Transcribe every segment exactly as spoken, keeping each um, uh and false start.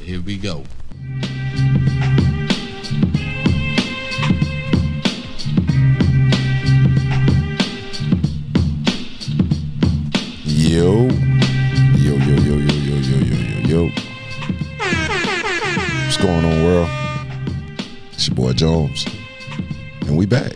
Here we go. Yo. Yo, yo, yo, yo, yo, yo, yo, yo, yo. What's going on, world? It's your boy Jones. And we back.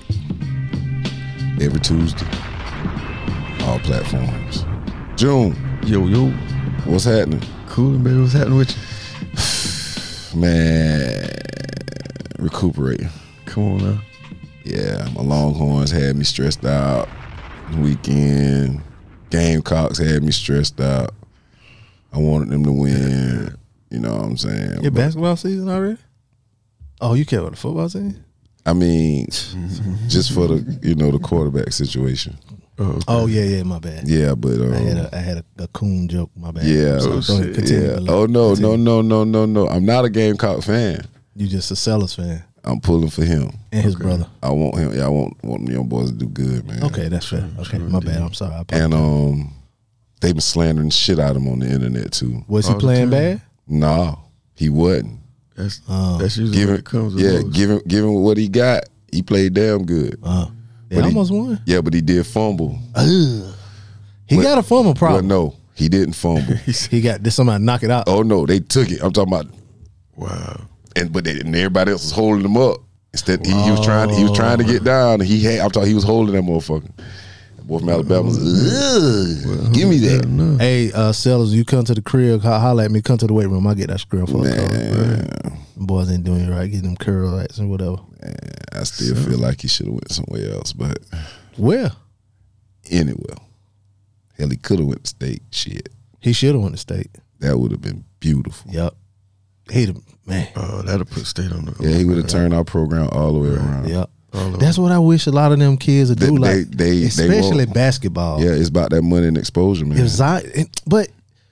Every Tuesday. All platforms. June. Yo, yo. What's happening? Cool, baby. What's happening with you? Man, recuperating. Come on now. Yeah, my Longhorns had me stressed out. Weekend. Gamecocks had me stressed out. I wanted them to win. You know what I'm saying? Your But, basketball season already? Oh, you care about the football season? I mean, just for the you know the quarterback situation. Oh, okay. Oh yeah, yeah. My bad. Yeah, but um, I had a I had a, a coon joke. My bad. yeah, So, Oh, go ahead, shit. continue, yeah. Billy. Oh no, Continue. no, no, no, no, no. I'm not a Gamecock fan. You just a Sellers fan I'm pulling for him. and his Okay. brother. I want him. Yeah, I want want them young boys to do good, man. Okay, that's fair. Okay, my bad. I'm sorry. I apologize. And um, they been slandering shit out of him on the internet too. Was he all the playing time. bad? No, he wasn't. That's Oh. that's usually Given, what it comes with. yeah, most. given given what he got, he played damn good. Uh, they But he- almost won. Yeah, but he did fumble. Ugh. He But- got a fumble Well, problem. no, he didn't fumble. He got did somebody knock it out? Oh no, they took it. I'm talking about, Wow. and but they, and everybody else was holding him up. Instead, he, he was trying. He was trying to get down. And he had. I'm talking. He was holding that motherfucker. That boy from Alabama was. Ugh, give me that, No. Hey, uh, Sellers, you come to the crib, ho- holler at me. Come to the weight room. I get that screen for a call. man. Them boys ain't doing it right. Get them curl rights and whatever. I still feel like he should have went somewhere else, but Where anyway, hell, he could have went to state. Shit, he should have went to state. that would have been beautiful. Yep. He the man. Oh, that'll put state on the. Yeah, he would have turned our program all the way around. Yep. All of That's what I wish a lot of them kids would They- do. they- Like, they- they especially won't. basketball. Yeah, it's about that money and exposure, man. If Zion, but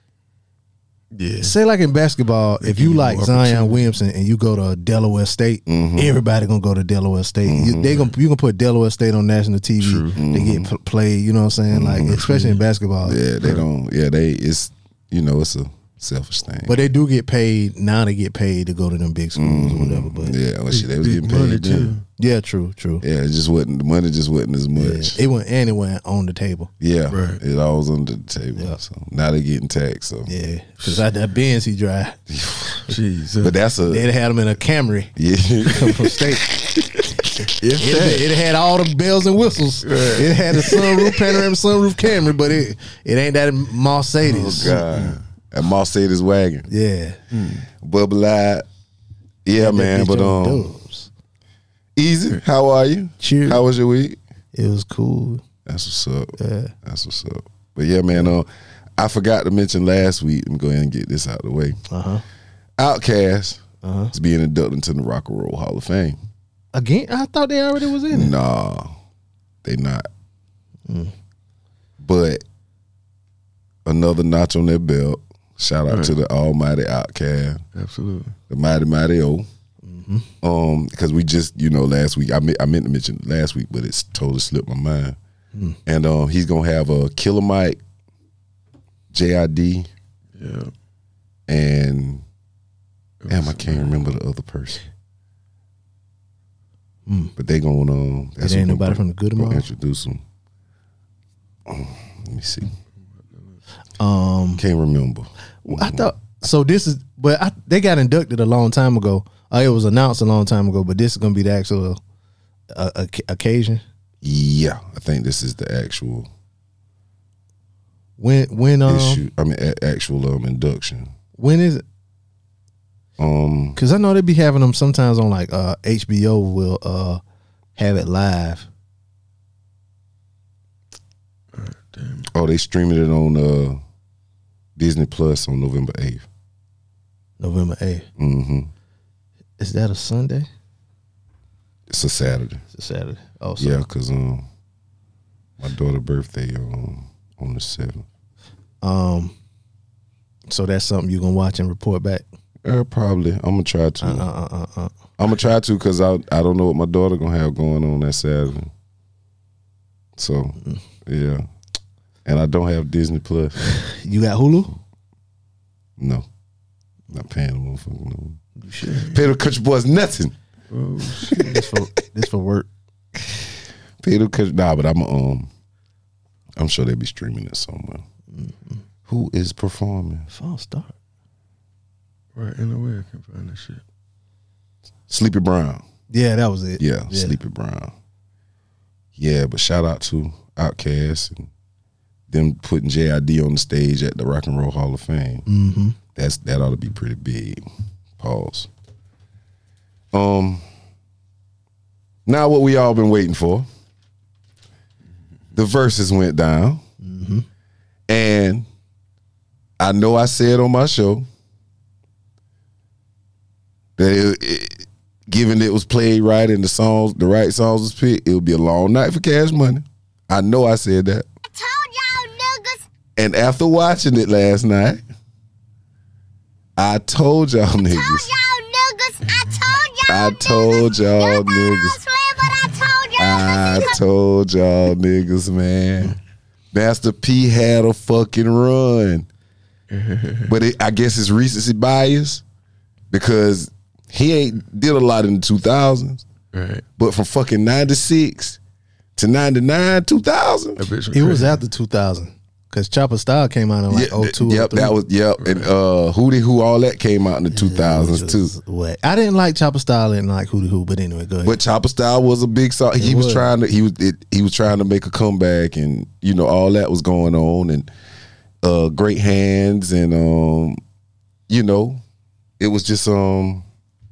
Yeah. say like in basketball, if give you you like more Zion opportunity. Williamson and you go to Delaware State, Mm-hmm. everybody gonna go to Delaware State. You, they gonna you gonna put Delaware State on national T V. True. They get pl- played. You know what I'm saying? Like especially in basketball. Mm-hmm. Yeah, they don't. Yeah, they. It's you know, it's a selfish thing. But they do get paid now. They get paid to go to them big schools or whatever. But yeah, yeah, well, shit, they was Big getting money paid too. too. true, true. Yeah, it just wasn't the money. Just wasn't as Yeah. much. It went anywhere on the table. Yeah, Right. it all was under the table. Yeah. So now they getting taxed. So, Yeah, because that that Benz he drive, Jeez. but that's a they'd had him in a Camry yeah. from state. if It, that, it had all the bells and whistles. It had a sunroof, panoramic sunroof Camry, but it it ain't that Mercedes. Oh God, a Mercedes wagon, Yeah, bubble eyed. Yeah, That man. bitch But on um, dubs. easy. How are you? Cheers. How was your week? It was cool. That's what's up. Yeah. That's what's up. But yeah, man. Uh, I forgot to mention last week. Let me go ahead and get this out of the way. Uh huh. Outkast Uh-huh. is being inducted into the Rock and Roll Hall of Fame. Again, I thought they already was in it. Nah, they not. Mm. But another notch on their belt. Shout out to the almighty Outkast, absolutely. the mighty mighty O. Mm-hmm. Um, because we just, you know, last week I meant I meant to mention it last week, but it's totally slipped my mind. Mm. And um, he's gonna have a Killer Mike, J I D, Yeah. and damn, I can't remember the other person. Mm. But they gonna um, It that's ain't who nobody gonna- from the Good gonna Amount. introduce him. Um, let me see. Um, Can't remember. I thought so. This is, but I, they got inducted a long time ago. Uh, it was announced a long time ago, but this is gonna be the actual uh, oc- occasion. Yeah, I think this is the actual When when um issue. I mean, a- actual um induction. when is it? Um, Because I know they be having them sometimes on like uh, H B O will uh, have it live. Damn. oh, they streaming it on uh Disney Plus on November eighth. November eighth. Mm-hmm. Is that a Sunday? It's a Saturday. It's a Saturday. Oh, so Yeah, cause um, my daughter's birthday um on the seventh. um, so that's something you gonna watch and report back. Uh, probably. I'm gonna try to. Uh uh uh uh. uh. I'm gonna try to, cause I I don't know what my daughter gonna have going on that Saturday. So yeah, and I don't have Disney Plus. You got Hulu? No. Not paying the motherfucker no. You should. Pay the country boys nothing. Oh shit. This for this for work. Pay the country. Nah, but I'm um. I'm sure they'll be streaming it somewhere. Mm-hmm. Who is performing? False start. Right, in the way I can find that shit. Sleepy Brown. Yeah, that was it. Yeah, yeah. Sleepy Brown. Yeah, but shout out to Outkast and them putting J I D on the stage at the Rock and Roll Hall of Fame. Mm-hmm. That's that ought to be pretty big. Pause. Um. Now what we all been waiting for. The verses went down, Mm-hmm. and I know I said on my show that it, it, given it was played right and the songs, the right songs was picked, it would be a long night for Cash Money. I know I said that. I told y'all niggas. And after watching it last night, I told y'all niggas. Y'all niggas. I told y'all. I told y'all niggas. I told y'all. I told y'all niggas, man. Master P had a fucking run. But it, I guess it's recency bias because he ain't did a lot in the two thousands. Right. But from fucking ninety-six to ninety-nine, two thousand. That bitch It was crazy. after two thousand because Chopper Style came out in like Yeah, oh two. yep, that was, yep. And uh, Hootie Who, all that came out in the two thousands too. What? I didn't like Chopper Style and like Hootie Who, but anyway, go ahead. But Chopper Style was a big song. He It was, was. trying to he was it, he was trying to make a comeback, and you know all that was going on, and uh, Great Hands, and um, you know, it was just um,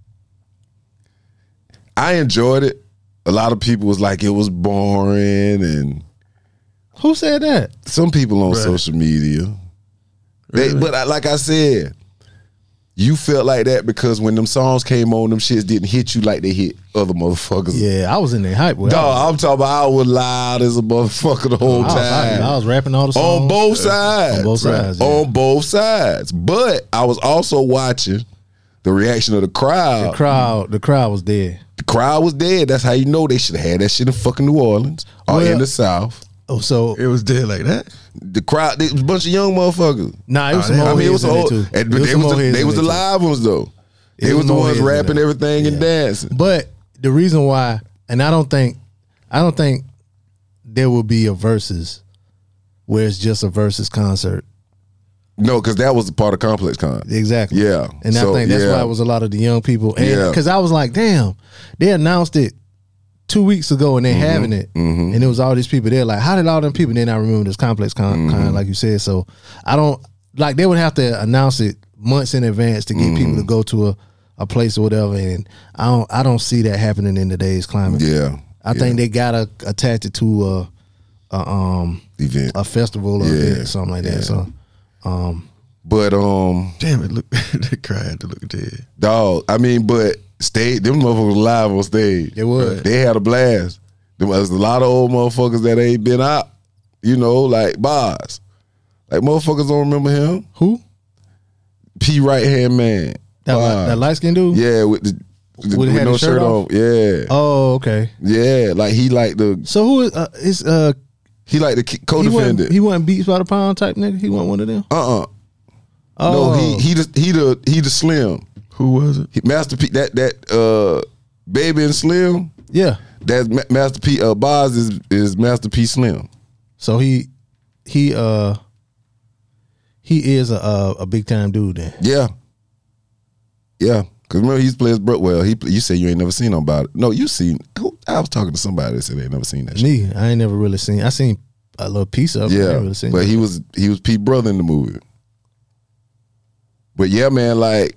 I enjoyed it. A lot of people was like it was boring, and Who said that? some people on Right. social media. They, Really? but I, like I said, you felt like that because when them songs came on, them shits didn't hit you like they hit other motherfuckers. Yeah, I was in there hype with. Dog, I'm talking about I was loud as a motherfucker the whole I was, time. I was rapping all the songs on both sides. On both sides, yeah. On both sides. But I was also watching the reaction of the crowd. The crowd, the crowd was there. The crowd was dead. That's how you know they should have had that shit in fucking New Orleans or Well- in the South. Oh, so It was dead like that. The crowd, it was a bunch of young motherfuckers. nah, it was Oh, some they- old I mean, it heads was in there old, too. and, It but they some was old the, heads they in was the there, too. live ones though. It They was was the more ones heads in rapping there. everything and Yeah. dancing. But the reason why, and I don't think, I don't think there will be a versus where it's just a versus concert. No, because that was a part of Complex Con. Exactly. Yeah. And So, I think that's yeah. why it was a lot of the young people. And Yeah. because I was like, damn, they announced it two weeks ago and they're Mm-hmm. having it. And it was all these people there. Like, how did all them people then I remember this Complex Con, Mm-hmm. con like you said? So I don't, like, they would have to announce it months in advance to get Mm-hmm. people to go to a, a place or whatever. And I don't, I don't see that happening in today's climate. Yeah. I think they gotta attach it to a, a um Event. a festival or Yeah. event or something like that. So But um Damn it! Look, the crowd had to look dead. dog, I mean, but stage them motherfuckers was live on stage. They was. They had a blast. There was a lot of old motherfuckers that ain't been out, you know, like Boz. Like motherfuckers don't remember him. who? P right hand man. That, Boz. that light skinned dude? Yeah, with the with, With with had no his shirt, shirt on. off? Yeah. Oh, okay. Yeah. Like he like the So who is uh, is uh he like the he wasn't, co-defendant. he wasn't Beats by the Pound type nigga? He wasn't one of them? Uh uh Oh. No, he he the he the he the Slim. Who was it? He, Master P that that uh Baby and Slim. Yeah. That's Ma- Master P. Uh, Boz is is Master P. Slim. So he he uh he is a a, a big time dude then. Yeah, yeah. Cause remember he used to play his bro. Well, he you say you ain't never seen him about it. No, you seen. Who, I was talking to somebody that said they ain't never seen that. Shit. Me, I ain't never really seen I seen a little piece of it. I Yeah, ain't really seen but it. he was he was Pete brother in the movie. But yeah, man, like,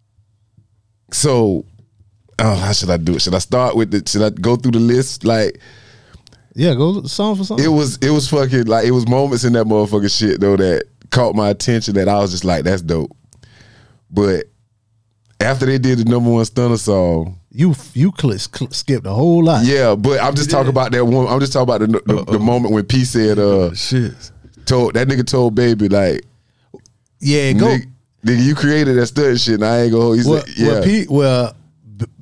so, oh, how should I do it? Should I start with the? Should I go through the list? Like, Yeah, go song for song. it was it was fucking like it was moments in that motherfucking shit though that caught my attention that I was just like, that's dope. But after they did the number one stunner song, you you cl- cl- skipped a whole lot. yeah. But I'm just talking about that one. I'm just talking about the the, the moment when P said, uh, Shit. told that nigga told Baby like, Yeah, go. nigga, nigga, you created that stunt shit, and I ain't gonna. He Well, said, yeah, well, Pete, well, B-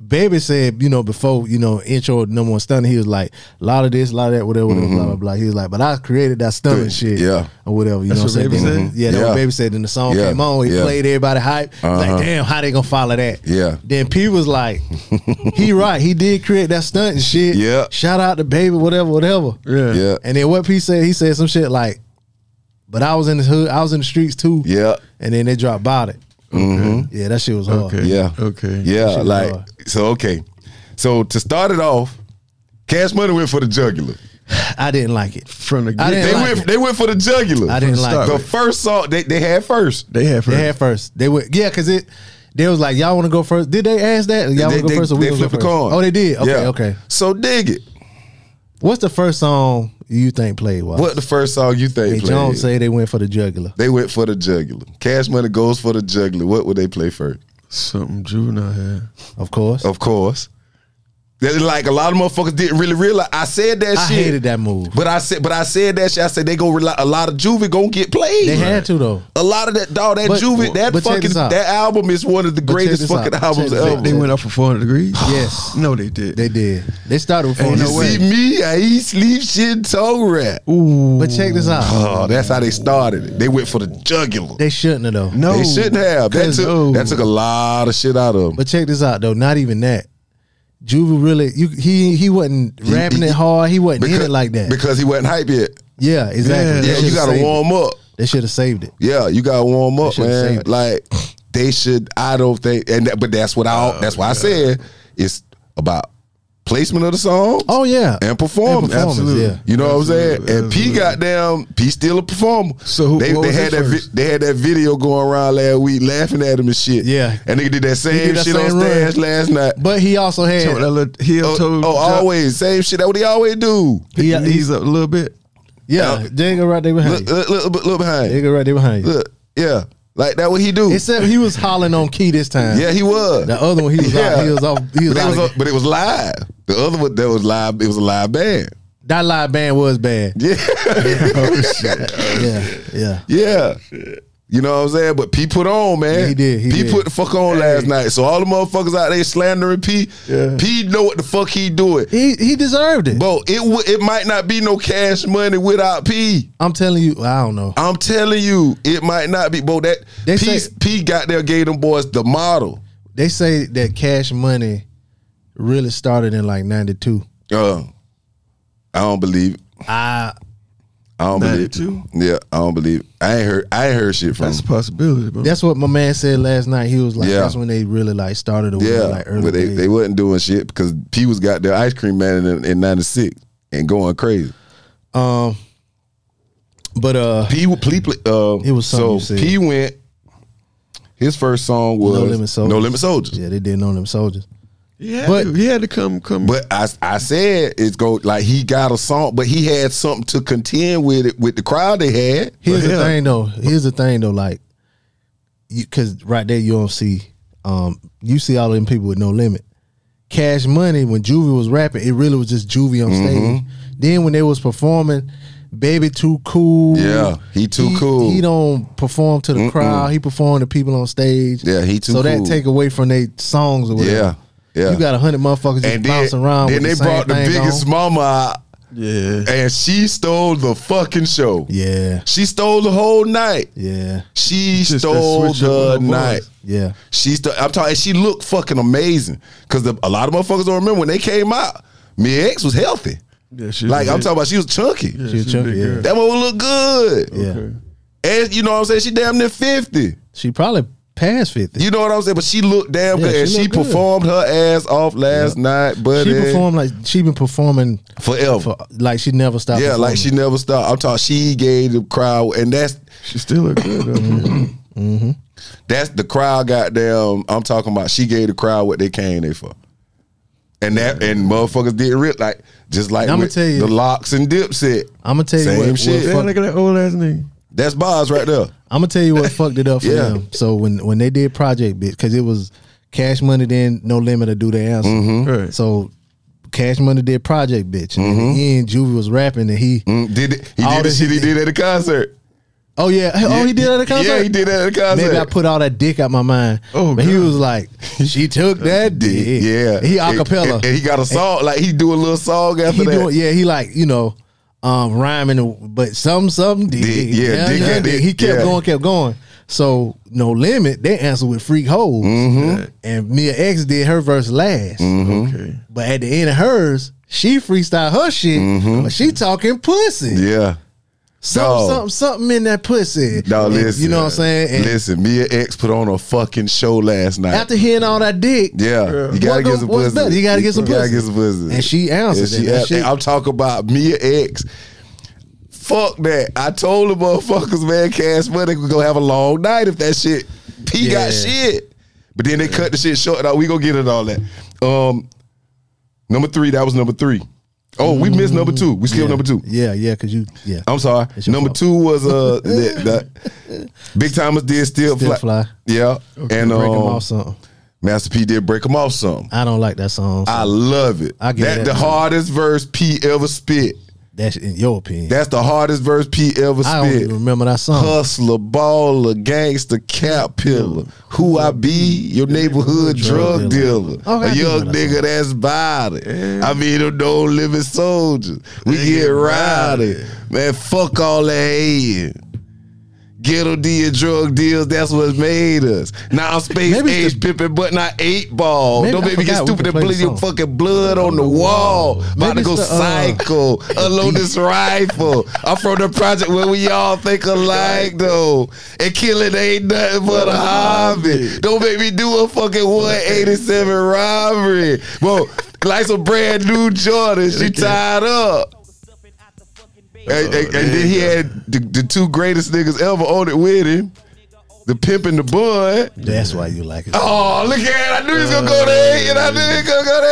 Baby said, you know, before, you know, intro number one stunning, he was like, a lot of this, a lot of that, whatever, whatever, blah, blah, blah. He was like, but I created that stunning Good. shit. Yeah. Or whatever. You That's know what what I'm saying? Baby Then- said? Yeah, that's Yeah. what Baby said. Then the song Yeah. came on. He Yeah. played everybody hype. He was Uh-huh. like, damn, how they gonna follow that? Yeah. Then P was like, he right. He did create that stunt and shit. Yeah. Shout out to Baby, whatever, whatever. Yeah. Yeah. And then what P said, he said some shit like, but I was in the hood, I was in the streets too. Yeah. And then they dropped about it. Mm-hmm. Yeah, that shit was hard. Okay. Yeah. Okay. Yeah. shit Like, hard. so, okay. So, to start it off, Cash Money went for the jugular. I didn't like it. From the I get, didn't They like went it. They went for the jugular. I didn't From the like start. it. The first song, they, they had first. they had They first. had first. They went, yeah, because it, they was like, y'all want to go first? Did they ask that? Y'all want they to go they, first or we they gonna go flipped the first? coin. Oh, they did? Okay, Yeah. okay. So, dig it. What's the first song you think played? Was? What the first song you think Hey, played? Jones say they went for the jugular. They went for the jugular. Cash Money goes for the jugular. What would they play first? Something Juvenile had. Of course. Of course. That, like a lot of motherfuckers didn't really realize. I said that I shit. hated that move. But I said, but I said that shit. I said they go rely, a lot of Juvie gonna get played. They had to though. A lot of that dog, that But- Juvie, that but check fucking this out. that album is one of the But check greatest this fucking out. albums Check this ever. out. They went up for four hundred degrees? Yes. No, they did. They did. They started with Ain't four You no no way. see me, I eat, sleep, shit, tongue rap. Ooh. But check this out. Oh, that's how they started it. They went for the jugular. They shouldn't have though. No. They shouldn't have. That 'Cause- took, no. that took a lot of shit out of them. But check this out though. Not even that. Juvie really, you, he he wasn't He- rapping he- it hard. He wasn't in it like that. Because he wasn't hype yet. Yeah, exactly. Yeah, They Yeah, you should've gotta saved it. warm up. They should have saved it. Yeah, you gotta warm up, should've man. saved it. Like they should. I don't think, and that, but that's what I. Oh, that's why I said it's about placement of the song. Oh yeah, And performance. And performance, Absolutely. yeah. You know what I'm saying? Absolutely, And P absolutely. goddamn, P still a performer. So who- they, what they was had his that vi- first? they had that video going around last week laughing at him and shit. Yeah. And nigga did that same did that shit same on stage run. last night. But he also had So that little heel Oh, toe. oh, jump, always same shit. That what he always do. Pick your He- knees up a little bit. yeah. They go right there behind Look, you. look, look, look They behind. go right there behind you. Look, yeah, like that what he do. Except he was hollering on key this time. Yeah, he was. The other one he was Yeah. off. He was off. He was, but, it out was of- a- but it was live. The other one that was live. It was a live band. that live band was bad. Yeah, Oh, shit. Yeah, yeah. yeah. You know what I'm saying? But P put on, man. Yeah, he did, he P did. put the fuck on last night. So all the motherfuckers out there slandering P, Yeah. P know what the fuck he doing. He he deserved it. Bro, it w- it might not be no Cash Money without P. I'm telling you, I don't know. I'm telling you, it might not be. Bro, that They P, say- P got there, gave them boys the model. They say that Cash Money really started in like ninety-two. Uh, I don't believe it. I I don't believe ninety-two? it. Yeah, I don't believe it. I ain't heard I ain't heard shit from That's a him. possibility, bro. that's what my man said last night. He was like, Yeah. that's when they really like started or Yeah, like early but they, days. they wasn't doing shit because P was got their ice cream man in, in ninety-six and going crazy. um but uh P, P uh, It was something so you said. P went. His first song was No Limit Soldiers. No Limit Soldiers. yeah, they did know them soldiers. He had, But- to, he had to come come. But I I said it's go like he got a song, but he had something to contend with it with the crowd they had. Here's the hell. thing though. Here's the thing though, like you cause right there you don't see um you see all them people with No Limit. Cash Money, when Juvie was rapping, it really was just Juvie on Mm-hmm. stage. Then when they was performing, Baby Too Cool. Yeah, he too cool. He don't perform to the crowd. He perform to people on stage. Yeah, he too So cool. that take away from their songs or whatever. Yeah, yeah. You got a hundred motherfuckers just And then, bouncing around. then with they the same brought the thing biggest on. mama out, yeah. and she stole the fucking show. Yeah, She stole the whole night. yeah, She Just that stole switch up the on her night. voice. yeah. She st- I'm talking. She looked fucking amazing because a lot of motherfuckers don't remember when they came out. Mia X was healthy. Yeah, she Like I'm big- talking about, she was chunky. Yeah, She was she's a chunky, big yeah. girl. That one look good. Yeah. Okay. And you know what I'm saying? She damn near fifty. She probably past fifty. You know what I'm saying? But she looked damn Yeah, good. she And she looked good. performed her ass off last night, buddy. She performed like she been performing forever. for like she never stopped. yeah, like she never stopped. I'm talking, she gave the crowd, and that's She still look good though. that's the crowd goddamn. I'm talking about she gave the crowd what they came there for. And that and motherfuckers didn't real like just like I'ma with tell you- the Locks and Dipset. I'm gonna tell you Same what, what shit. Damn, fuck- look at that old ass nigga. That's bars right there. I'm gonna tell you what fucked it up for Yeah. them. So when when they did Project Bitch, because it was Cash Money, then No Limit to do their answer. Mm-hmm. Right. So Cash Money did Project Bitch, and in the end, Juvie was rapping, and he Mm, did it, he All did the the- shit he did at the concert. Oh yeah. Oh, he did that at the concert. Yeah, he did that at the concert. Maybe I put all that dick out my mind. Oh, but he God. was like, she took that dick. Yeah, He And- acapella. and, and he got a song like he do a little song after He that. doing, yeah, he like, you know, um, rhyming, but some, something dick. Dick, yeah, yeah, dick yeah, and dick, He kept yeah. going, kept going. So No Limit, they answered with Freak Holes, Mm-hmm. and Mia X did her verse last. Okay. But at the end of hers, she freestyled her shit, but she talking pussy. Mm-hmm. Yeah. Some, Dog. something, something in that pussy. No, And listen. you know what I'm saying? And listen, Mia X put on a fucking show last night. after hearing all that dick, yeah, you gotta What get go- some what's pussy. better? You gotta get some You gotta pussy. get some pussy. And she answered And it. That and shit- I'm talking about Mia X. Fuck that. I told the motherfuckers, man, Cash Money we gonna have a long night if that shit. P Yeah. got shit. But then they cut the shit short. Now we gonna get it all that. Um, number three, that was number three. Oh, we missed number two. We skipped yeah, number two. Yeah, yeah, because you, yeah. I'm sorry. It's your Number fault. two was uh the, the Big Timers did still, Still fly. Fly. Yeah, and Break 'em um, off something. Master P did break them off something. I don't like that song. So I love it. I get that that. the hardest verse P ever spit. that's in your opinion. That's the hardest verse P ever I don't even spit. remember that song. Hustler, baller, gangster, cap pillar. Who I be? Your neighborhood drug, Drug dealer. dealer. Oh, I a do young know that nigga song. that's body. I mean, them no living soldiers. We get rowdy. Man, fuck all that hating. Ghetto D and drug deals, that's what made us. Now I'm space Maybe it's age pimping, but not eight ball. Maybe- Don't I make me get forgot we stupid can and play the bleed your song. fucking blood on the wall. About Maybe to go it's the, uh, psycho. Unload this rifle. I'm from the project where we all think alike though. And killing ain't nothing but a hobby. Don't make me do a fucking one eighty-seven robbery. Bro, like some brand new Jordans. She tied up. And, and- and then he had the, the two greatest niggas ever on it with him. The pimp and the bun. That's why you like it. Oh, look at it. I knew he was going to go to eight, and I knew he was going to go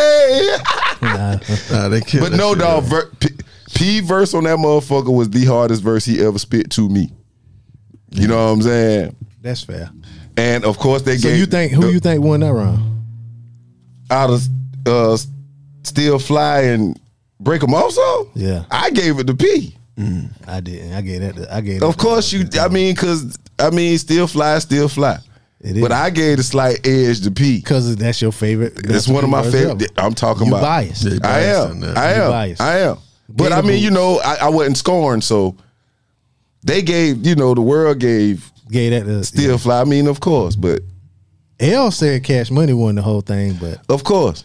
to eight. Nah. Nah, they killed But that no, shit, dog. though. Ver, P, P verse on that motherfucker was the hardest verse he ever spit to me. You know what I'm saying? That's fair. And of course they So gave you think who the- you think won that round? out of uh, Still Fly and Break 'em Also? Yeah. I gave it to P. I didn't. I gave that. To, I gave. Of that course to- you. I mean, cause I mean, Still Fly, Still Fly. It is. But I gave the slight edge to P. because that's your favorite. It's one of my verse favorite. ever. I'm talking You about. biased. Yeah. I biased am. on that. I You am. biased. I am. But I Gave mean, the you know, I, I wasn't scoring, so they gave. You know, the world gave Gave that to Still Fly. I mean, of course, but L said Cash Money won the whole thing, but of course.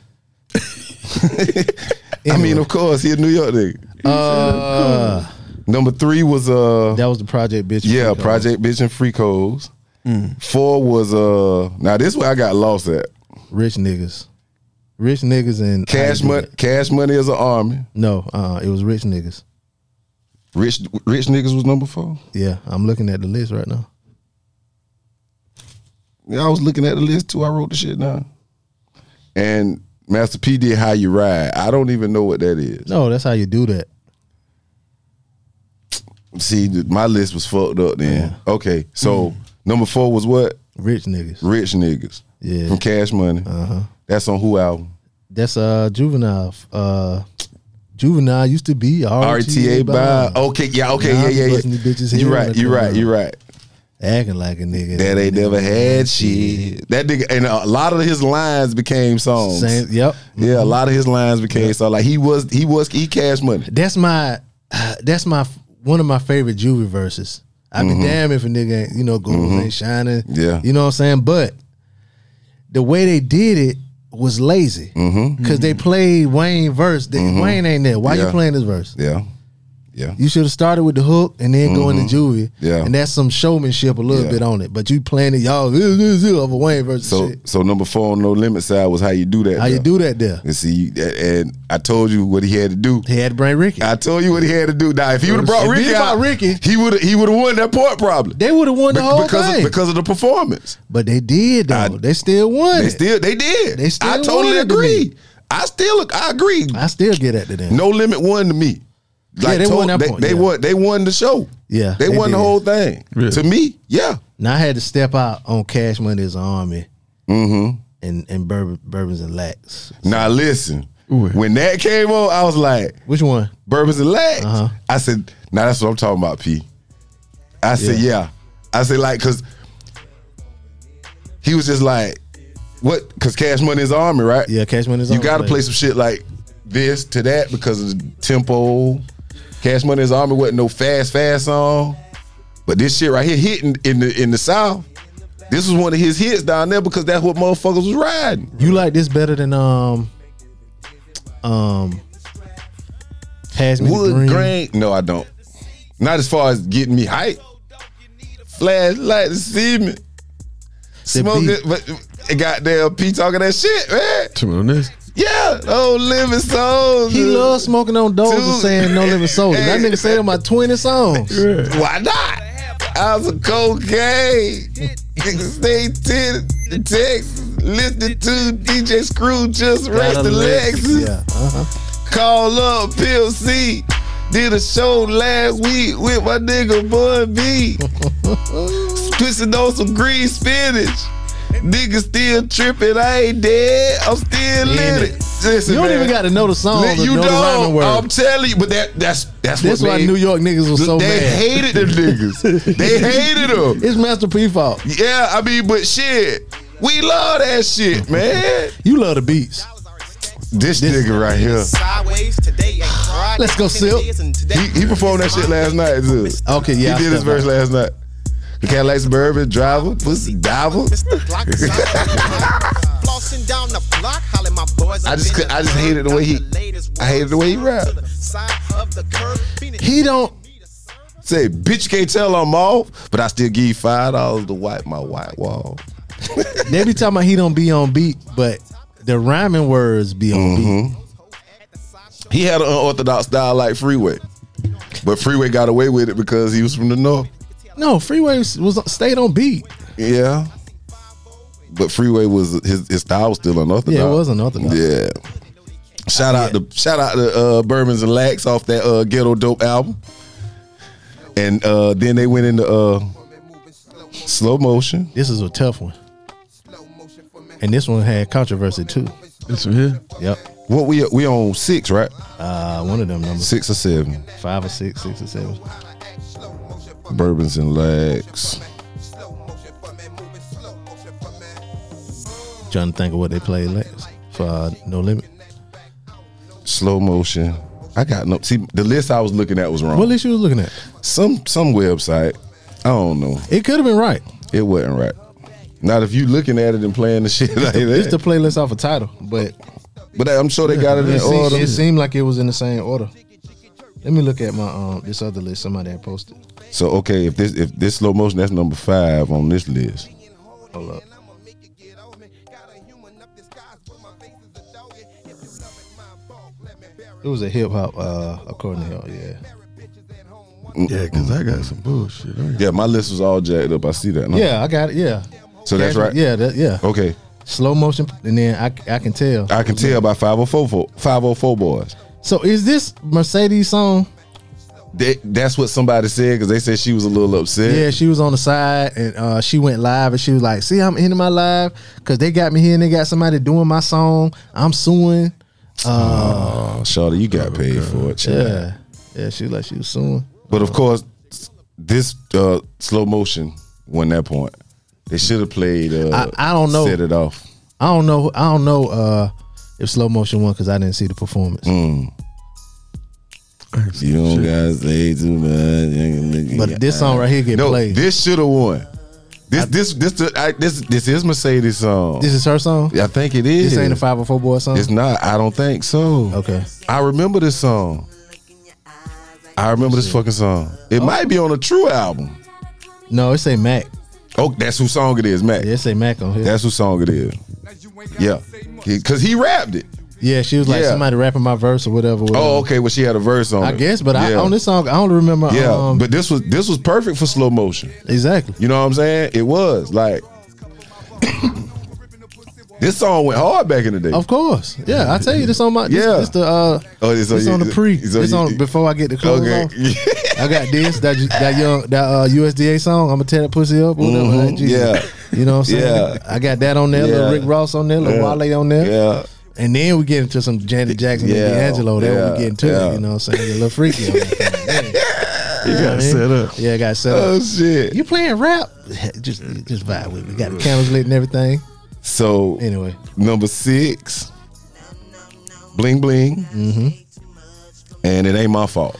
I Anyway. mean, of course, he a New York nigga. uh, Number three was uh that was the Project Bitch. yeah, Freak Out. Project Bitch and Freak Hoes. Four was uh now this where I got lost at. Rich niggas, rich niggas and I Cash didn't do money, that. Cash Money is an army. No, uh, it was rich niggas. Rich Rich Niggas was number four. Yeah, I'm looking at the list right now. Yeah, I was looking at the list too. I wrote the shit down. And Master P did How You Ride. I don't even know what that is. No, that's how you do that. See, th- my list was fucked up then. Okay, so number four was what? Rich niggas. Rich Niggas. Yeah. From Cash Money. Uh-huh. That's on who album? That's uh Juvenile. Uh, Juvenile used to be R E T A by. Okay, yeah, okay, Now yeah, I'm yeah, busting these bitches yeah. You here right, on the you right, club. you right. acting like a nigga That ain't never had shit. That nigga, and a lot of his lines became songs. Same, yep. Yeah, a lot of his lines became songs. Like he was, he was, he Cash Money. That's my, that's my one of my favorite Juvie verses. I'd be damn if a nigga ain't, you know, gold ain't shining. Yeah. You know what I'm saying? But the way they did it was lazy. Because they played Wayne verse. They, Wayne ain't there. Why you Yeah. playing this verse? Yeah, yeah. You should have started with the hook and then go into Juvie. Yeah. And that's some showmanship a little Yeah. bit on it. But you playing it, y'all, this, this, this, of a Wayne verse So, shit. so number four on No Limit side was how you do that. How you though. do that there? And see, and I told you what he had to do. He had to bring Ricky. I told you what he had to do. Now, if he would have brought If he Ricky brought out, Ricky- he would he would have won that point probably. They would have won the Be- whole because thing. of, because of the performance. But they did though. I- they still won They it. still they did. They still I totally won it to agree. me. I still I agree. I still get at to them. No Limit won to me. Yeah, they won that they, point, They yeah. won. They won the show. Yeah, they, they won the did. whole thing. Really? To me, yeah. Now I had to step out on Cash Money as an army Mm-hmm. and and bourbon, bourbons and lax. Now listen, Ooh. when that came on, I was like, Which one? Bourbons and Lags. Uh-huh. I said, now that's what I'm talking about, P. I said, yeah. I said, like, because he was just like, what? Because Cash Money is Army, right? Yeah, Cash Money is You Army. got to play some shit like this to that because of the tempo. Cash Money is Army wasn't no fast, fast song. But this shit right here hitting in the in the South. This was one of his hits down there because that's what motherfuckers was riding. You like this better than um um Pass Me the Wood Green? grain? No, I don't. Not as far as getting me hype. Flashlight to see me. Smoke beat. it, but it goddamn P talking that shit, man. Come on this. Yeah, oh living souls. He loves smoking on doors and Dude. saying no living soldiers. That nigga said in my twenty songs. Why not? I was a cocaine. Niggas stay ten in Texas. Listening to D J Screw just race Got the a Lex- Lexus. Yeah. Uh-huh. Call up P L C. Did a show last week with my nigga Bun B. Twisting on some green spinach. Niggas still tripping. I ain't dead. I'm still Ain't in it? it. Listen, You don't man. even got to know the song Li- to You know the rhyming don't. word. I'm telling you, but that that's that's That's what why made- New York niggas was so they mad. hated them niggas. They hated them. It's Master P fault. Yeah, I mean, but shit, we love that shit, man. You love the beats. This, nigga right here, Sideways today ain't Friday. Let's go, Silk. he, he performed that shit last night too. Okay, yeah, I he did his stepped verse out. last night. The Cadillac Suburban driver, pussy diver. Flossing down the block, hollering my boys. I just could- I just hated the way he- I hated the way he rapped. He don't. Say, bitch, you can't tell I'm off, but I still give you five dollars to wipe my white wall. They be talking about he don't be on beat, but the rhyming words be on Mm-hmm. beat. He had an unorthodox style like Freeway, but Freeway got away with it because he was from the north. No, Freeway was, was stayed on beat. Yeah, but Freeway was his his style was still unorthodox. Yeah, it was unorthodox. Yeah. Shout out to shout out to uh, Bourbons and Lax off that uh, Ghetto Dope album, and uh, then they went into uh, Slow Motion. This is a tough one, and this one had controversy too. This one here. Yep, What we we on six, right? uh, one of them numbers, Six or seven. five or six, six or seven. Bourbons and Lax. Trying to think of what they played last for uh, No Limit. Slow Motion. I got no. See, the list I was looking at was wrong. What list you was looking at? Some some website. I don't know. It could have been right. It wasn't right. Not if you looking at it and playing the shit like It's the that. playlist off a title, but But I'm sure they got it in it, seemed, order. it seemed like it was in the same order. Let me look at my um this other list somebody had posted. So okay, if this if this Slow Motion, that's number five on this list. Hold up. It was a hip hop, uh, according to him, yeah. Yeah, because I got some bullshit. Oh, yeah. Yeah, my list was all jacked up. I see that. now. Yeah, I got it. Yeah. So that's right. Yeah, that, yeah. Okay, Slow motion, and then I, I can tell. I can tell by five oh four five oh four boys. So is this Mercedes song? They, that's what somebody said because they said she was a little upset. Yeah, she was on the side and uh, she went live and she was like, "See, I'm ending my live because they got me here and they got somebody doing my song. I'm suing." Uh, Oh, Shawty, you got paid for it. chill out. yeah, yeah. She was like she was suing. But of course, this uh, Slow Motion won that point. They should have played. Uh, I- I don't know. Set it off. I don't know. I don't know uh, if Slow Motion won because I didn't see the performance. Mm. You don't gotta say too much. But this song right here get no, played. this should have won. This this this the- I, this this is Mercedes' song. This is her song. I think it is. This ain't a five oh four boy song. It's not. I don't think so. Okay. I remember this song. I remember this fucking song. It might be on a True album. No, it say Mac. Oh, that's whose song it is, Mac. Yeah, it say Mac on here. That's whose song it is. Yeah, because he rapped it. Yeah, she was like Yeah. somebody rapping my verse or whatever. whatever. Oh, okay. Well, she had a verse on I it. guess, but I, Yeah. on this song, I don't remember. Yeah, um, but this was this was perfect for Slow Motion. exactly. You know what I'm saying? It was like this song went hard back in the day. Of course, yeah. I tell you, this on my this, Yeah. this the uh, Oh, this this on on you- the pre. so This you- on before I get the clothes Okay. off. I got this that that young that uh, U S D A song. I'm gonna tear that pussy up. Or whatever. Mhm, that Jesus. yeah. you know what I'm saying. Yeah. I got that on there. Little Yeah. Rick Ross on there. Little Yeah. Wale on there. Yeah. And then we get into some Janet Jackson Yeah. and D'Angelo. Then Yeah. we get into Yeah. it. You know what I'm saying? Get a little freaky on that thing. He got it set up. Yeah, got set Oh up. shit. You playing rap? Just just vibe with me. Got the candles lit and everything. So Anyway, number six, Bling Bling. Mm-hmm. And It Ain't My Fault.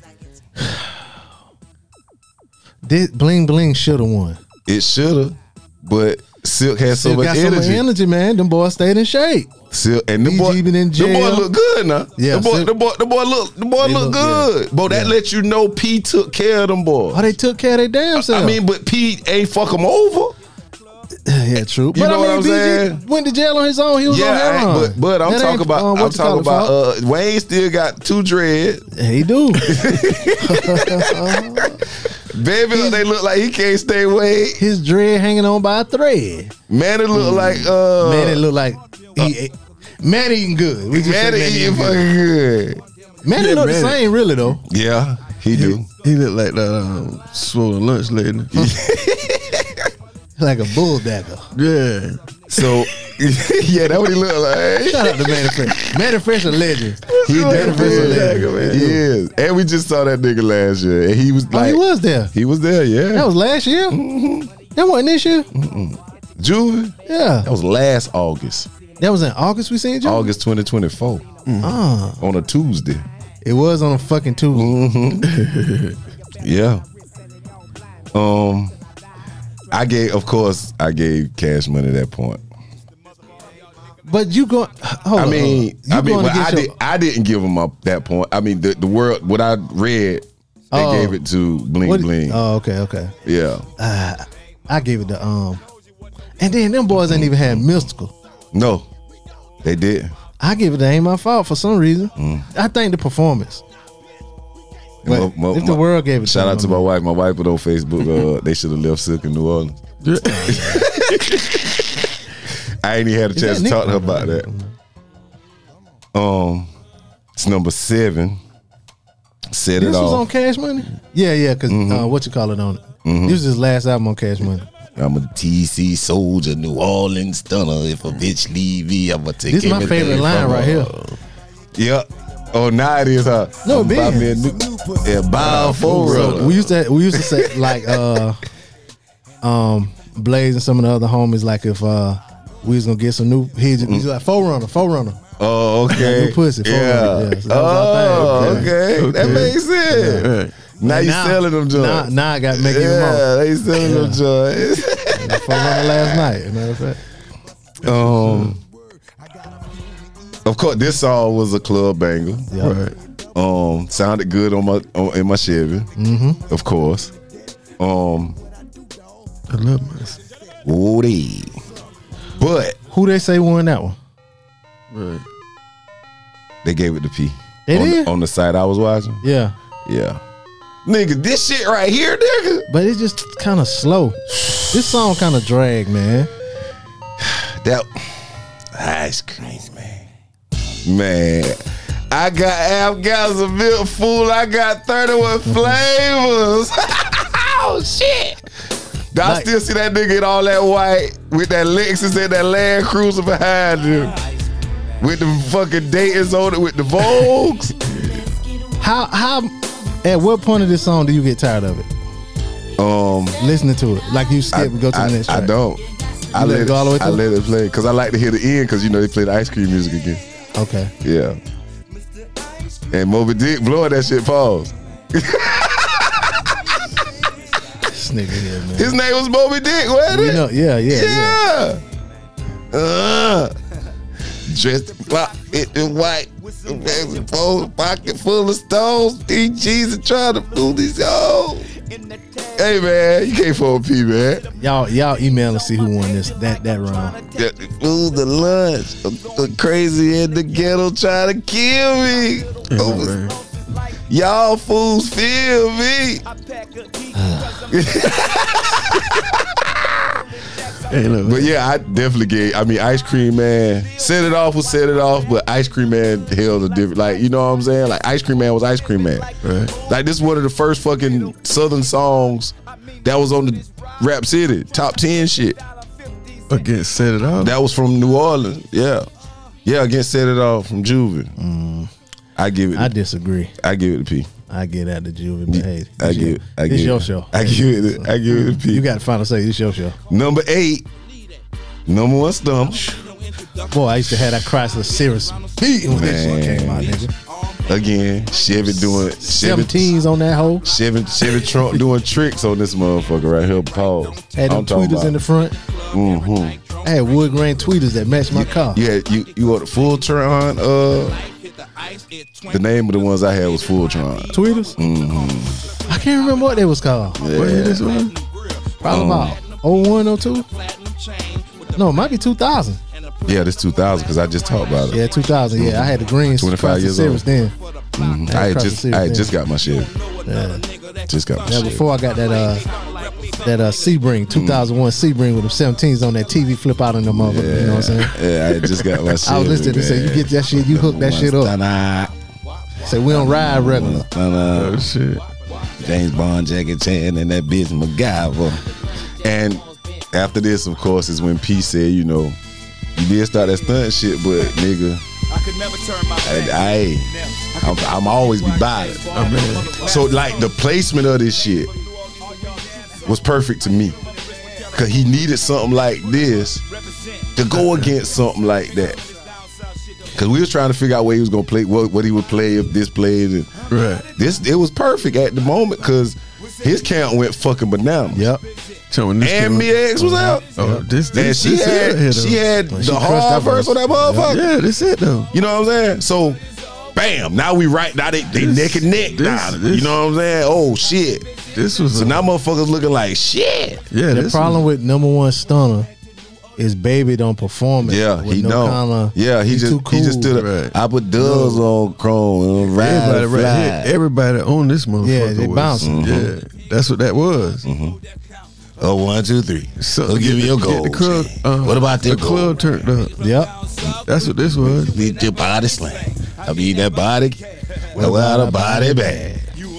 this Bling Bling should have won. It shoulda, but Silk had so Still much got so much energy. energy, man. Them boys stayed in shape. Silk and the B G boy, been in the boy jail. look good now. Yeah, the boy, Silk- the boy, the boy look, the boy He look look good. good. Bro, that Yeah. let you know P took care of them boys. Oh, they took care of their damn self. I mean, but P ain't fuck them over. yeah, true. You but know I what mean, I'm B G saying? went to jail on his own. He was on Yeah, I heroin. ain't- but but I'm That talking ain't, about uh, I'm what you call talking it, about fault. uh, Wayne still got two dreads. He do. Baby, they look like he can't stay away. His dread hanging on by a thread. Man, it look like uh, Man, it look like he ate. Man eating good. We just man, say it man eating eating good. fucking good. Man, Yeah, it look the man. same, really though. Yeah, he do. He looked like that um, swollen lunch lady. Like a bull dagger. Yeah. So yeah, that what he look like. Shout out to Manifest. Manifest a legend. He definitely Manifest a is. legend. Man. He is. And we just saw that nigga last year, and he was Oh, like, he was there. He was there. Yeah, That was last year. That wasn't this year. Juvie. Yeah, That was last August, that was in August. We seen you. August twenty twenty-four, Ah, on a Tuesday. it was on a fucking Tuesday. Yeah. Um, I gave, of course, I gave Cash Money at that point. But you go. Hold I on, mean, hold on. You I mean, going well, to I get your- did, I didn't give him up that point. I mean, the, the world, what I read, they Oh. gave it to Bling what- Bling. Oh, okay, okay. Yeah. I gave it the um, and then them boys ain't even had Mystical. No, they did. I give it to Ain't My Fault for some reason. Mm. I think the performance. But My- my- if the my- world gave it Shout to out to them, my wife. My wife put on Facebook, uh, they should have left Silk in New Orleans. I ain't even had a Is chance that to talk to her Nick? about that. Um, it's number seven. Set This it was off. on Cash Money? Yeah, yeah, because Mm-hmm. uh, what you call it on it? This was his last album on Cash Money. I'm a T C soldier, New Orleans stunner. If a bitch leave me, I'ma take This is my everything favorite line from right her. here. Yep. Oh, now it is, huh? No, I'm it buy been. me a new, yeah, buy a four So we used to we used to say like uh um Blaze and some of the other homies, like if uh we was gonna get some new he's he's like Forerunner, Forerunner. Oh, okay. New pussy, four Yeah. hundred, yeah. So that was our Oh, thing. okay. That Okay. makes sense. Right. Now you selling them Now, joints. now I got to make even Yeah, more. they selling them joints. Forerunner last night, as a matter of fact. Um, of course, this song was a club banger. Yeah. Right. Um, sounded good on my on, in my Chevy. Mm-hmm. Of course. Um, I love this. woody. But Who they say won that one? Right. they gave it to P. They on, did? The, on the site I was watching. Yeah. Yeah. Nigga, this shit right here, nigga. But it's just kind of slow. This song kind of drag, man. That ice cream, man. Man. I got half gallons of milk, fool. I got thirty-one flavors. Oh, shit. I Like- still see that nigga in all that white with that Lexus and that Land Cruiser behind him. With the fucking Dayton's on it with the Vogues. How how at what point of this song do you get tired of it? Um, Listening to it, like you skip I, and go to I, the next I track. don't. I let let it go all the way I through? let it play because I like to hear the end because you know they play the ice cream music again. Okay. Yeah. And Moby Dick blowing that shit. Pause. This nigga here, man. His name was Moby Dick, wasn't We it? know, yeah, yeah, yeah. Yeah. Uh, dressed in black, it in white, full pocket full of stones. D G's and trying to fool these hoes. Hey man, you can't fool P, man. Y'all, y'all email and see who won this that that round. Yeah, fool the lunch. The crazy in the ghetto trying to kill me. Yeah, Over- right. Y'all fools feel me. Hey, look, But yeah, I definitely gave. I mean, Ice Cream Man set it off was set it off, but Ice Cream Man held a different. Like, you know what I'm saying? Like, Ice Cream Man was Ice Cream Man. Right. Like, this is one of the first fucking Southern songs that was on the Rap City top ten shit. Against Set It Off. That was from New Orleans. Yeah, yeah. Against Set It Off from Juvie. I give it. I disagree. I give it to P. I get at the Juvie, but hey, I this give, your, I this give, your show. I give it, I give it to P. You got to finally say this your show. Number eight, number one stump. Boy, I used to have that Chrysler Cirrus beating when that shit Man. came out, nigga. Again, Chevy doing Chevy, Seventeens on that hole. Chevy, Chevy Trump doing tricks on this motherfucker right here. Pause. Had them I'm talking tweeters about. in the front. Mm-hmm. I had wood grain tweeters that matched my car. Yeah, you you got the Fulltron. Uh, the name of the ones I had was Fulltron. Tweeters? Mm-hmm. I can't remember what they was called. Yeah. What year this was? Probably Um, about oh one, oh two. No, it might be two thousand. Yeah, this two thousand because I just talked about it. Yeah, two thousand. Yeah, I had the green twenty-five Chrysler years Cirrus old. then. Mhm. Yeah, I had Chrysler just Cirrus I had then. just got my Chevy. Yeah. Just got my Now Chevy. before I got that uh that uh Sebring, two thousand one Sebring with them seventeens on that T V flip out on them motherfucker. You know what I'm saying? Yeah, I had just got my Chevy. I was listening to say you get that shit, you hook that shit up. Nah, Say we don't ride regular. nah, nah. Oh shit. James Bond, Jackie Chan, and that bitch MacGyver. And after this, of course, is when P said, you know, you did start that stunt shit, but nigga, I could never turn my back. I, I I'm, I'm always be by it. Oh man. So like the placement of this shit was perfect to me, cause he needed something like this to go against something like that. Cause we was trying to figure out where he was gonna play, what what he would play if this played. And Right. this it was perfect at the moment, cause his count went fucking bananas. Yep. So when this And came Mia X was out. Oh, this And this she this had it hit she her. had Well, the she crushed hard that verse on that motherfucker. Yeah, this it though. You know what I'm saying? So, bam! Now we right now they they This- neck and neck this- now. this- you know what I'm saying? Oh shit! This was So a, now motherfuckers looking like shit. yeah. The this problem was, with number one stunner is baby don't perform it. Yeah, with he no don't. Kinda, yeah, he, just too cool. he just stood up. Right. I put dubs on chrome and ride everybody fly. right here, everybody on this motherfucker. Yeah, they was- bouncing. Yeah, that's what that was. Oh, one, two, three. So So give me your get gold. the club. Uh, What about the the club turned up? Yep. That's what this was. Need your body slang. I need that body. Without a body bag.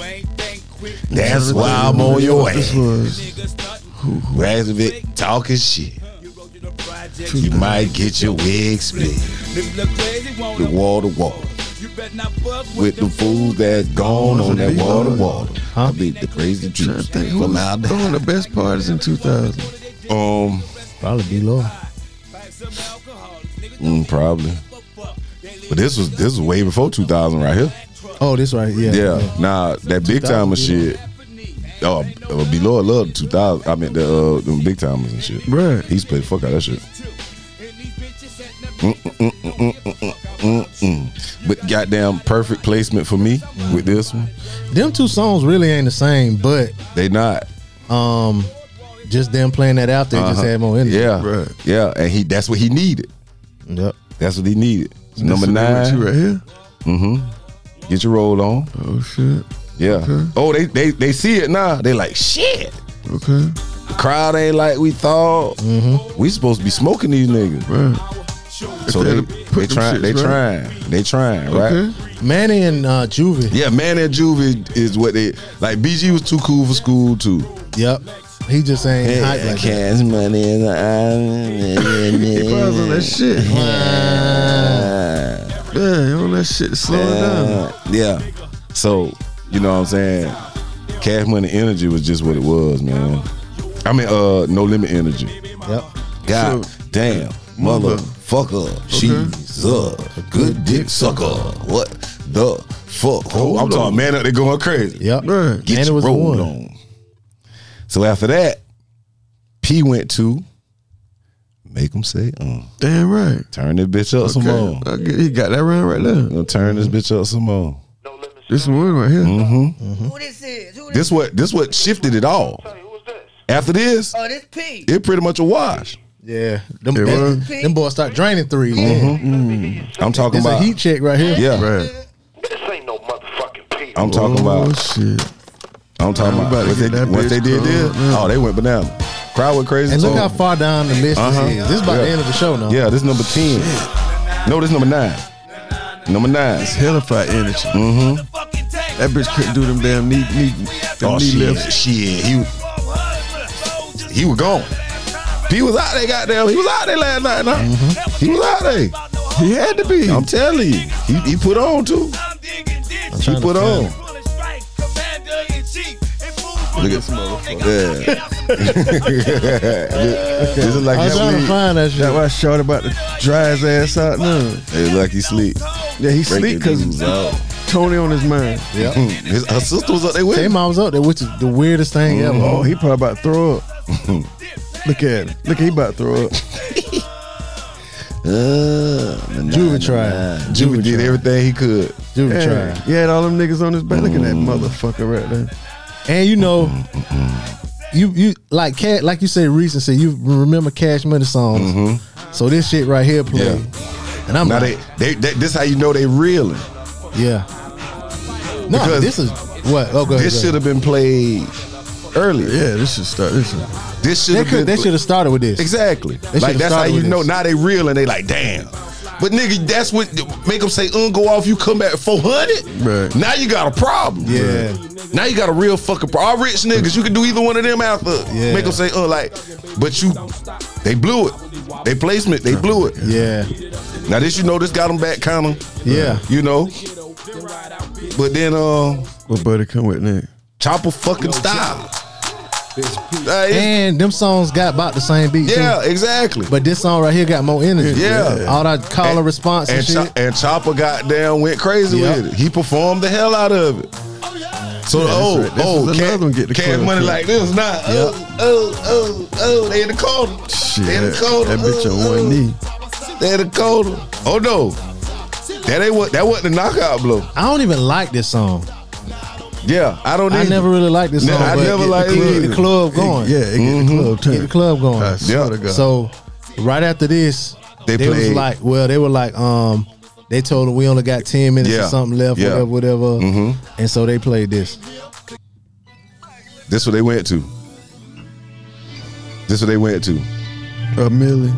That's why I'm on your This ass. was Razzavik talking shit. You might get your wig split. The water water. With the fools that's gone on that water water. Huh? I beat the crazy trying to juice think who from was out there. throwing the best parties in two thousand. Um, Probably be low. mm, probably. But this was this was way before two thousand right here. Oh, this right. Yeah. Yeah. Nah, that big timer shit. Oh, uh, below I love two thousand. I mean the uh, them big timers and shit. Right. He's played the fuck out of that shit. Mm-mm. But goddamn perfect placement for me with this one. Them two songs really ain't the same, but They not. um, just them playing that out there just Uh-huh. had more energy. Yeah. Right. Yeah. And he that's what he needed. Yep. That's what he needed. So This number what they went to nine. right here. Mm-hmm. Get your roll on. Oh shit. Yeah. Okay. Oh, they, they they see it now. They like shit. Okay. The crowd ain't like we thought. Mm-hmm. We supposed to be smoking these niggas. Right. So They they had to put they them trying they shits, right? trying they trying right. Okay. Manny and uh, Juvie. Yeah, man, and Juvie is what they like. B G was too cool for school too. Yep. He just ain't hype like that. cash money in the He was on that shit. Yeah, on that shit to slow it down. Yeah. So you know what I'm saying? Cash Money Energy was just what it was, man. I mean, uh, No Limit Energy. Yep. God So- damn, motherfucker, she's a good dick sucker. What the fuck? Oh, I'm Hold talking, on. man, up there going crazy. Yep. Right. Get And it your was the roll one. on. So after that, P went to make him say, uh, Damn right. turn this bitch up some more. Okay. I get- He got that round right there. Gonna turn this bitch up some more. This one right here. Mm-hmm. Who this is? Who this? This what this what shifted it all. After this, Oh, this P. it pretty much a wash. Yeah. Them, It them, was. them boys start draining threes. I'm talking It's a about heat check right here. yeah. Right. This ain't no motherfucking P. I'm talking Oh about. shit. I'm talking I'm about. about to Once they, get that once they bitch did called this, now. oh, they went banana. Crowd went crazy. And look too. how far down the list Uh-huh. this is. This is about Yeah. the end of the show now. Yeah, this number ten. No, this number nine. Number nine. It's hellified energy. Mm-hmm. That bitch couldn't do them damn knee, knee, them Oh knee shit, lifts. shit. He he was gone. He was out there, goddamn. He was out there last night. Nah. He was out there. He had to be. I'm telling you, he, he put on too. He trying to put find on. it. Look at yeah. This is like I'm he trying to sleep. find that shit. That's why Shorty about to dry his ass out now. It's like he sleep. Yeah, he Break sleep the dudes because out. Tony on his mind. Yeah. His, her sister was up there with Tay him. mom was up there, which is the weirdest thing ever. Oh, he probably about to throw up. Look at him. Look, he about to throw up. Uh, Juvie tried. Juvie Juvie did tried. everything he could. Juvie Yeah, tried. he had all them niggas on his back. Look at that Mm. motherfucker right there. And you know, you you like cat like you said recency. You remember Cash Money songs. So this shit right here played, Yeah. and I'm Now like, they, they, they, this how you know they reeling. yeah. No, Because this is what. Oh, go ahead. This go should ahead. have been played earlier. Yeah, this should start. This should. This should They have could. been. They should have started with this. Exactly. should've Like that's how started you with know. this. Now they reeling. They like damn. But nigga, that's what make them say, "Un, go off." You come back at four hundred. Right. Now you got a problem. Yeah. Now you got a real fucking problem. All rich niggas, you can do either one of them after. Yeah. Make them say, "Uh, like," but you, they blew it. They placement, they blew it. Yeah. Now this, you know, this got them back kind of. Yeah. You know. But then, uh, What buddy come with next? Chopper fucking style. Uh, it's- And them songs got about the same beat. yeah, Too. exactly. But this song right here got more energy. Yeah. All that call and response and, and, shit. Cho- and Chopper goddamn went crazy Yep. with it. He performed the hell out of it. So Yeah, that's oh right. This oh is cash, another one get the cash club money quick. like this now. Oh oh oh oh they in the corner. Shit, They in the that, corner. that bitch on Oh, one oh. knee. They in the corner. Oh no, that ain't what that wasn't the knockout blow. I don't even like this song. Yeah, I don't. I either. never really liked this No, song. I but never it- liked it it Get either. the club going. Yeah, it get the club Get the turned. club going. I swear to God. So right after this, They they, was played- like, well, they were like, um, they told them we only got ten minutes Yeah. or something left, Yeah. whatever, whatever. Mhm. And so they played this. This what they went to. This what they went to. A million.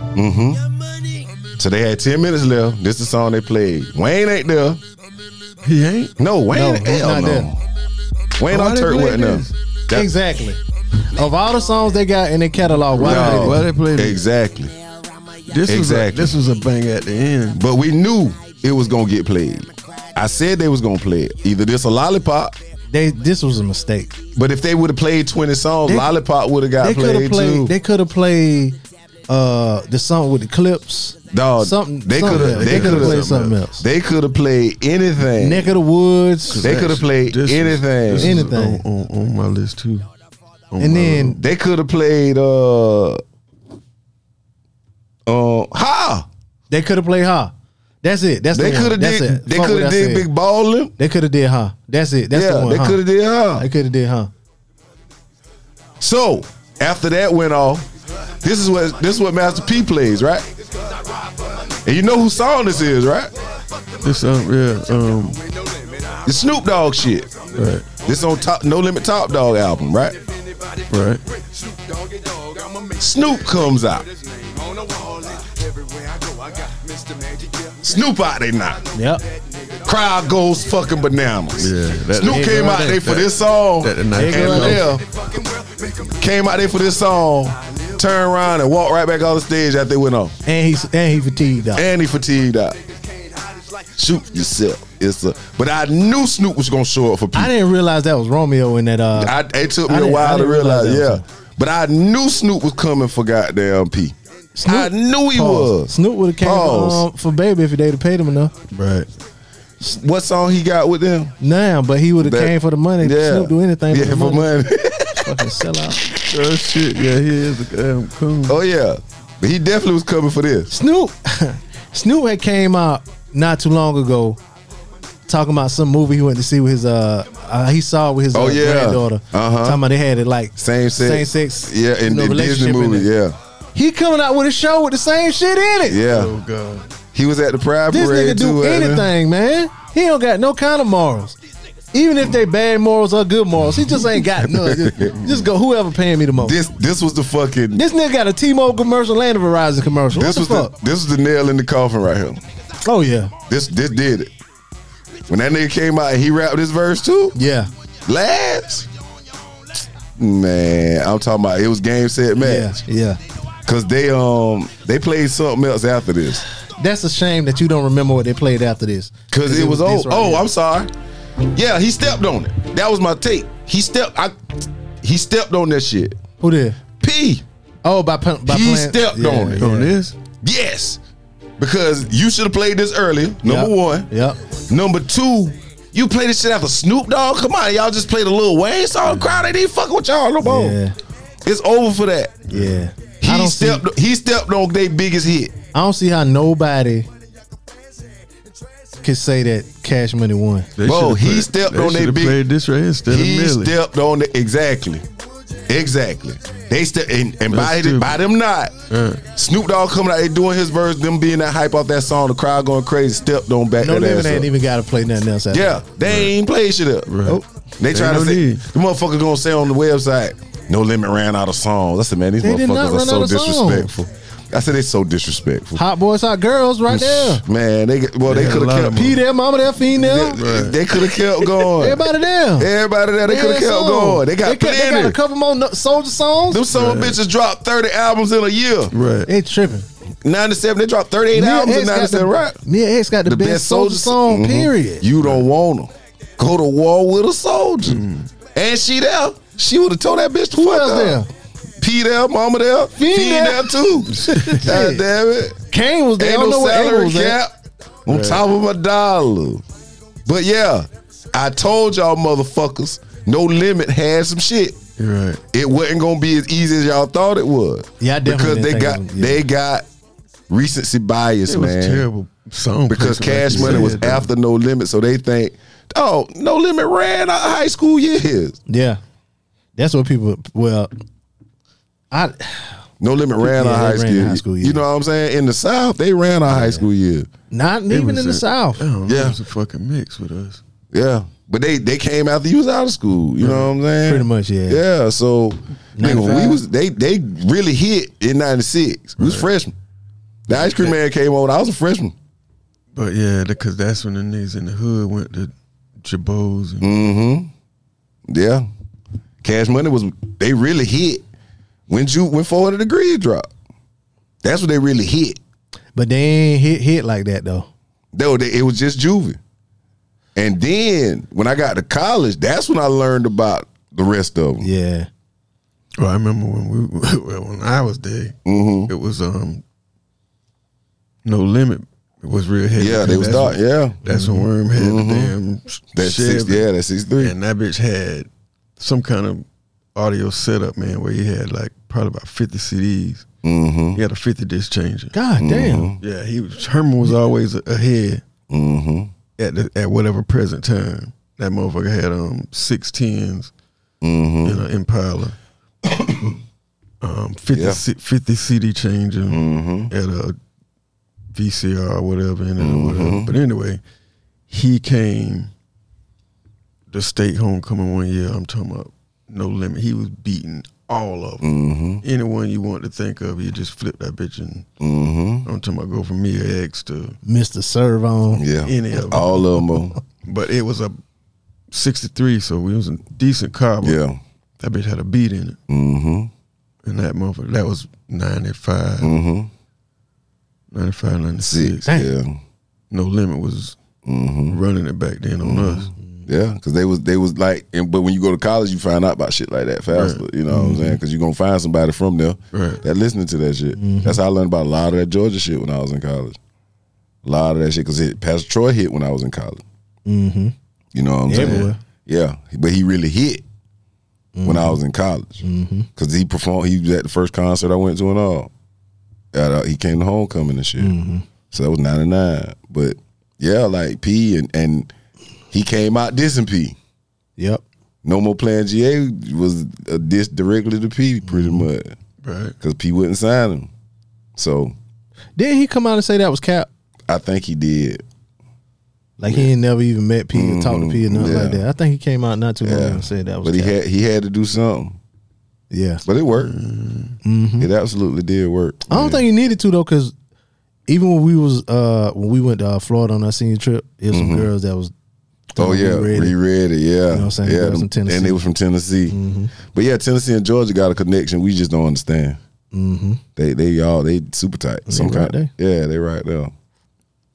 So they had ten minutes left. This is the song they played. Wayne ain't there. He ain't. No, Wayne. No, ain't he's hell not no. there. Wayne Why on they Turk play wasn't there. this? That- Exactly. Of all the songs they got in their catalog, why No. did Why they they play this? Exactly. This was a, Exactly. this was a bang at the end. But we knew it was gonna get played. I said they was gonna play it. Either this or Lollipop. They this was a mistake. But if they would have played twenty songs, They- Lollipop would have got They could have played played. too. They could have played uh, the song with the clips. Dog, something. they something coulda- else. they They could have coulda- played something else. They could have played anything. Neck of the Woods. They could have played This was- anything. this was Anything. on, on, on my list too. On And my then list. They could have played uh uh Ha. they could have played Ha. That's it. That's They the one. could have That's did it. they Fuck could what have I did said. Big Ballin'. They could have did Ha. That's it. That's yeah, the one. they huh? could have did Ha. They could have did Ha. So after that went off, this is what this is what Master P plays, right? And you know whose song this is, right? This um yeah um The Snoop Dogg shit. right This on top No Limit Top Dog album, right? right. Snoop comes out. Snoop out there now. Yep. Crowd goes fucking bananas. Yeah, that- Snoop There came you go out right there for there. this song. That the and night There you go there, right came out there for this song, turned around and walked right back on the stage after they went on. And he and he fatigued out. And he fatigued out. Shoot yourself. It's a, but I knew Snoop was gonna show up for people. I didn't realize that was Romeo in that. Uh, I, it took me I a didn't- I while to didn't realize realize, that yeah. was him. But I knew Snoop was coming for goddamn P. Snoop- I knew he Pause. was. Snoop would have came Pause. um, for Baby if they'd have paid him enough. Right. What song he got with them? Nah, but he would have That- came for the money. Yeah. Snoop do anything Yeah, for the for money. money. Fucking sell out. Oh shit, yeah, he is a damn coon. Oh yeah. But he definitely was coming for this. Snoop, Snoop had came out not too long ago, talking about some movie he went to see with his uh, uh he saw with his uh, Oh, yeah. granddaughter. Uh-huh. Talking about they had it like Same sex. same sex. Yeah, in you know, the Disney relationship in movie, it. yeah. He coming out with a show with the same shit in it. Yeah. Oh god. He was at the Pride This Parade nigga too. do wasn't he? anything, man. He don't got no kind of morals. Even if they bad morals or good morals, he just ain't got none. Just, just go whoever paying me the most. This this was the fucking This nigga got a T-Mobile commercial and a Verizon commercial. What this the was fuck? the this was the nail in the coffin right here. Oh yeah, This this did it. When that nigga came out and he rapped this verse too, yeah, last. Man, I'm talking about it was game set yeah, match. yeah. Cause they um they played something else after this. That's a shame that you don't remember what they played after this. Cause it was this old. right Oh, here. I'm sorry. Yeah, he stepped on it. That was my take. He stepped. I. he stepped on that shit. Who did? P. Oh, by, by He playing, stepped on it. On this? Yes. Because you should have played this earlier. Number Yep. one. Yep. Number two, you play this shit after Snoop Dogg. Come on, y'all just played a Lil Wayne song. Crowd ain't even fucking with y'all no more. Yeah. It's over for that. Yeah. I He don't see. stepped. He stepped on their biggest hit. I don't see how nobody could say that Cash Money won. They Bro, should've he played- stepped they on they should've big- played this right here instead He of Millie. stepped on the exactly, exactly. They step and, and by, That's by them not. Uh. Snoop Dogg coming out, they doing his verse, them being that hype off that song, the crowd going crazy. Stepped on back No that Limit ass ain't up. even got to play nothing else. After Yeah, they ain't play shit up. Right. Nope. They Ain't try to no say need. the motherfucker gonna say on the website, No Limit ran out of songs. I said, man, these They did not motherfuckers are run so out of songs. disrespectful. I said they so disrespectful. Hot Boys, Hot Girls, right there. Man, they get- well They they had could a lot have of kept. P there, Mama there, female. They, they could have kept going. Everybody there. Everybody there, they could have Yeah, kept song. going. They got they, got- plenty. they got a couple more no- Soldier songs. Them some bitches dropped thirty albums in a year. Right. They tripping. ninety-seven, they dropped thirty-eight Mia albums in X got ninety-seven, the, right? Mia X got the, best, Soldier song, Mhm. period. You don't want them. Go to war with a soldier. Mm. And she there. She would have told that bitch to Who fuck else up. there? P there, mama there, Fiend Fiend there. there too. God damn it. Kane was there. Ain't I don't know no where Abel salary was at. cap on top of my dollar. But yeah, I told y'all motherfuckers, No Limit had some shit. You're right. It wasn't gonna be as easy as y'all thought it was. Yeah, I definitely because didn't they think got it was- yeah. they got recency bias, It was man. terrible song. Because placement, Cash like you Money was said, though. after No Limit, so they think, oh, No Limit ran our high school years. Yeah, that's what people. Well, I No Limit ran Yeah, our they high ran school. the high school You years. know what I'm saying? In the South, they ran our high school years. not It even was in the a- South. I don't know, Yeah. It was a fucking mix with us. Yeah. But they they came after you was out of school. You know what I'm saying? Pretty much, yeah. Yeah. So nigga, when we ninety-five. was they they really hit in ninety-six. We was freshmen. The Ice Cream Man came on. I was a freshman. But yeah, because that's when the niggas in the hood went to Jabos and Mm-hmm. Yeah. Cash Money was they really hit when you when four hundred degrees dropped. That's what they really hit. But they ain't hit hit like that though. Though they, it was just Juvie. And then when I got to college, that's when I learned about the rest of them. Yeah, Well, I remember when we well, when I was there, Mm-hmm. it was um No Limit. It was real heavy. Yeah, they was That's dark. when- Yeah. That's when Worm had the damn That's six, Chevy. yeah, that's six three. And that bitch had some kind of audio setup, man, where he had like probably about fifty C Ds. Mm-hmm. He had a fifty disc changer. God damn. Yeah, he was Herman was always a- ahead Mm-hmm. at the, at whatever present time. That motherfucker had um six tens Mm-hmm. in an Impala. um fifty, Yeah. C, fifty C D changer Mm-hmm. at a V C R or whatever, and then whatever. But anyway, he came to state homecoming one year. I'm talking about No Limit. He was beating all of them. Mm-hmm. Anyone you want to think of, you just flip that bitch and Mm-hmm. I'm talking about go from Mia X to Mister Servon. Yeah. any of them. All of them. are- But it was a sixty-three, so it was a decent car. But Yeah. that bitch had a beat in it. Mm-hmm. And that motherfucker, that was ninety-five, Mm-hmm. ninety-five, ninety-six. Six. Yeah. No Limit was Mm-hmm. running it back then on us. Yeah, because they was they was like, and, but when you go to college, you find out about shit like that faster. Right. You know what I'm saying? Because you're gonna find somebody from there Right. that listening to that shit. That's how I learned about a lot of that Georgia shit when I was in college. A lot of that shit because Pastor Troy hit when I was in college. Mm-hmm. You know what I'm saying? Everywhere. Yeah, but he really hit when I was in college because he performed. He was at the first concert I went to and all. At, uh, he came to homecoming and shit. So that was ninety-nine. But yeah, like P and and he came out dissing P. Yep. No More Playing G A was a diss directly to P pretty much Right. because P wouldn't sign him. So Didn't he come out and say that was cap? I think he did. Like he ain't never even met P or talked to P or nothing Yeah. like that. I think he came out not too long ago Yeah, and said that was but he cap. had he had to do something. Yeah. But it worked. It absolutely did work. I don't think he needed to though, because even when we was uh when we went to uh, Florida on our senior trip, there was some girls that was Oh yeah, reread it. reread it. Yeah, You know what I'm saying? yeah, Girls them- from Tennessee. and they were from Tennessee. But yeah, Tennessee and Georgia got a connection. We just don't understand. Mm-hmm. They they all they super tight. Some right kind. Yeah, they right there.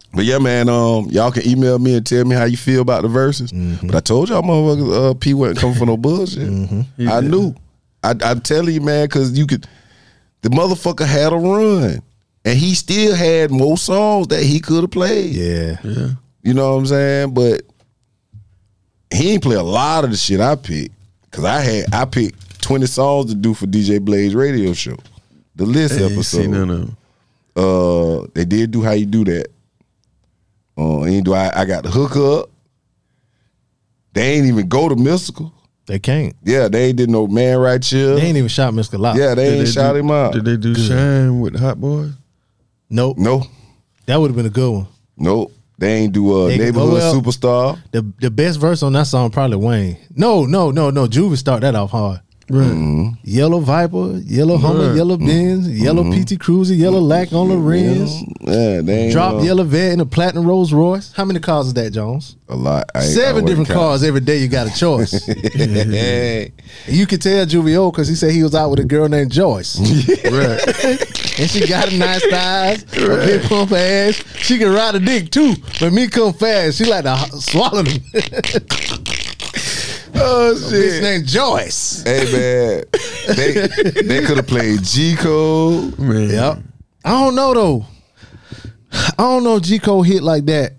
But yeah, man, um, y'all can email me and tell me how you feel about the verses. Mm-hmm. But I told y'all, motherfuckers, uh, P wasn't coming for no bullshit. Mm-hmm. I knew. I, I'm telling you, man, because you could. The motherfucker had a run, and he still had more songs that he could have played. Yeah. Yeah. You know what I'm saying? But he ain't play a lot of the shit I picked. Cause I had I picked twenty songs to do for D J Blaze radio show. The list I ain't episode. seen none of them. Uh, they did do How You Do That. Uh, ain't do I, I got the hook up. They ain't even go to Mystical. They can't. Yeah, they ain't did no Man Right Chill. They ain't even shot Mister Lot. Yeah, they Did ain't they shout do- him out. Did they do Shine with the Hot Boys? Nope. No, That would have been a good one. no. They ain't do uh, They- Neighborhood oh, well. Superstar. The the best verse on that song probably Wayne. No, no, no, no. Juvie start that off hard. Right. Yellow Viper, yellow Hummer, Right. yellow Benz, yellow P T Cruiser, yellow Lack on the rims. Yeah, they ain't Drop uh, yellow Vet in a platinum Rolls Royce. How many cars is that, Jones? a lot. I ain't- I Seven wasn't different counting. cars every day. You got a choice. Hey. You can tell Juvie old because he said he was out with a girl named Joyce, Right. and she got a nice thighs, a big pump ass. She can ride a dick too, but me come fast. She like to h- swallow them. Oh Bitch shit. named Joyce. Hey man, they they could have played G Code. Man. Yep. I don't know though. I don't know if G Code hit like that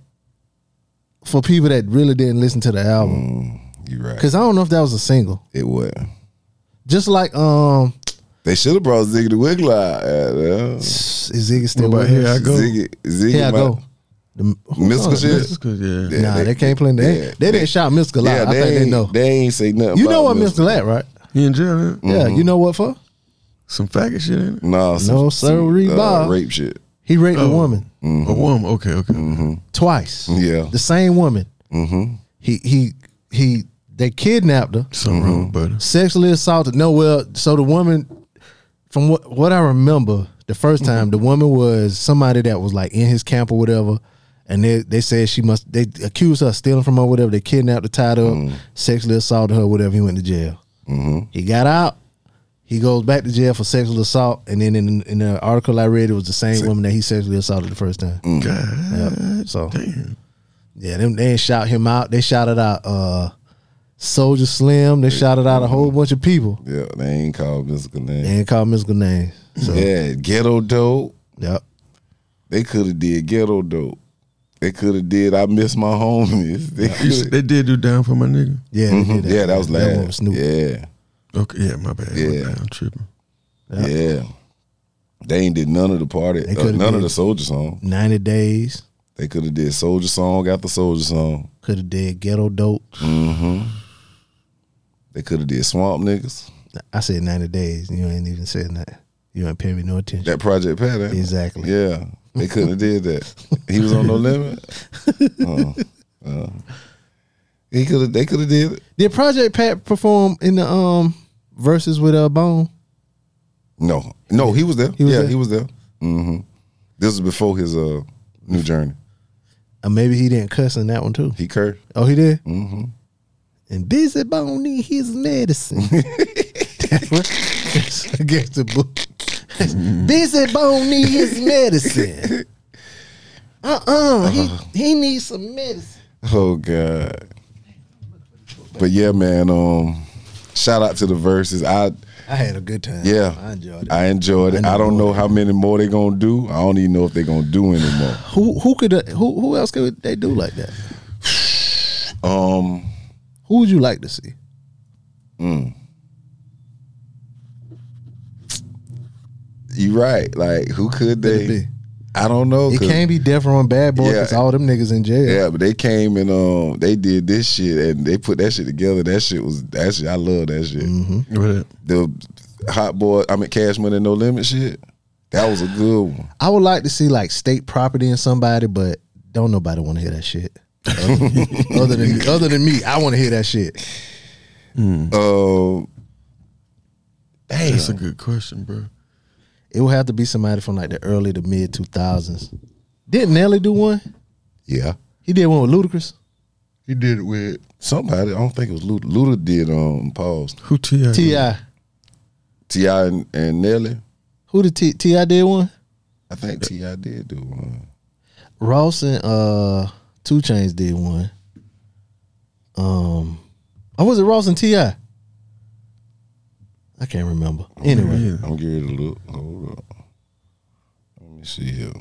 for people that really didn't listen to the album. You right. Cause I don't know if that was a single. It was. Just like um, They should have brought Ziggy the Wiggler out. Yeah, is Ziggy still What with about us? Here I Go? Ziggy, Ziggy Here I might- go. The, who Mystical song? shit? That's good, yeah. Yeah, Nah, they- they, can't play. They, yeah, they, didn't shout Mystical out. Yeah, I they think they ain't- know. They ain't say nothing. You about know what Mystical. Mystical at, right? He in jail, man. Yeah, you know what for? Some faggot shit in it. Nah, some, No, some, sirree, uh, Bob. rape shit. He raped a Oh. woman A woman. Okay, okay. twice. Yeah. The same woman. Mm-hmm. He he he. They kidnapped her, Something wrong, buddy. sexually assaulted. No, well, so the woman, from what what I remember, the first time the woman was somebody that was like in his camp or whatever, and they they said she must. They accused her of stealing from her, or whatever. They kidnapped her, tied her up, sexually assaulted her, whatever. He went to jail. He got out. He goes back to jail for sexual assault, and then in, in the article I read, it was the same woman that he sexually assaulted the first time. God Yep. So damn. yeah, them they ain't shout him out. They shouted out uh, Soldier Slim. They shouted out a whole bunch of people. Yeah, they ain't called Mystical They name. ain't called mystical names. So Yeah, Ghetto Dope. yep. They could have did Ghetto Dope. They could have did I Miss My Homies. They You coulda- see, they did do Down for My Nigga. Yeah, they Mhm. did Yeah, that was That one last. was Snoop. Yeah, Okay, yeah, my bad. Yeah. My bad. I'm tripping. Yep. yeah. They ain't did none of the party, They uh, coulda none of did- the Soldier song. ninety days. They could have did Soldier song after Soldier song. Could have did Ghetto Dope. Mm-hmm. They could have did Swamp Niggas. I said ninety days. You ain't even said that. You ain't paying me no attention. That Project Pat. ain't it? Exactly. Yeah, they couldn't have did that. He was on No Limit. Uh, uh, he could have. They could have did it. Did Project Pat perform in the um verses with uh Bone? No, no, he was there. He was yeah, there? he was there. Mm-hmm. This was before his uh new journey. Or maybe he didn't cuss in that one too. He cursed. Oh, he did. Mm-hmm. And Busy Bone need his medicine. Against the book. Busy Bone need his medicine. Uh-uh. He he needs some medicine. Oh God. But yeah, man. Um, shout out to the verses. I I had a good time. yeah, I enjoyed it. I enjoyed it. I I, don't know. know how many more they gonna do. I don't even know if they gonna do anymore. who who could uh, who who else could they do like that? Um, Who would you like to see? you right. Like who could Could it they? be? I don't know. It 'cause- can't be Death Row and Bad Boy Yeah. because all them niggas in jail. Yeah, but they came and um they did this shit and they put that shit together. That shit was that shit. I love that shit. Mm-hmm. What up? The Hot Boy, I mean Cash Money No Limit shit. That was a good one. I would like to see like state property in somebody, but don't nobody want to hear that shit. Other, other than other than me, I want to hear that shit. Uh, damn. That's a good question, bro. It would have to be somebody from like the early to mid two thousands. Didn't Nelly do one? Yeah, He did one with Ludacris. he did it with somebody. I don't think it was Luda. Luda did um pause. Who T I? T I. T I and, and Nelly. Who did T T I did one? I think T I did do one. Ross and uh, Two Chainz did one. Um, or was it Ross and T I? I can't remember. Anyway, Yeah. I'm getting to look. Hold up. Let me see here.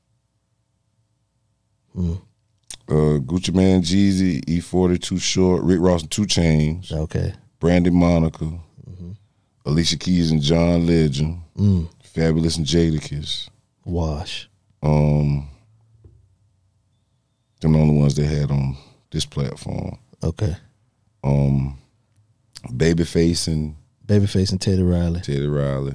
Hmm. Uh, Gucci Man, Jeezy, E forty, Too Short, Rick Ross and Two Chainz, okay. Brandy Monica, Alicia Keys and John Legend, Mm. Fabulous and Jadakiss. Wash. Um, them the only ones they had on this platform. Okay. Um, Babyface and Babyface and Teddy Riley. Teddy Riley.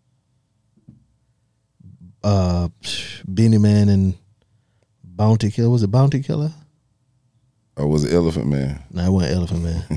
Uh, Beanie Man and Bounty Killer. Was it Bounty Killer? Or was it Elephant Man? No, it wasn't Elephant Man.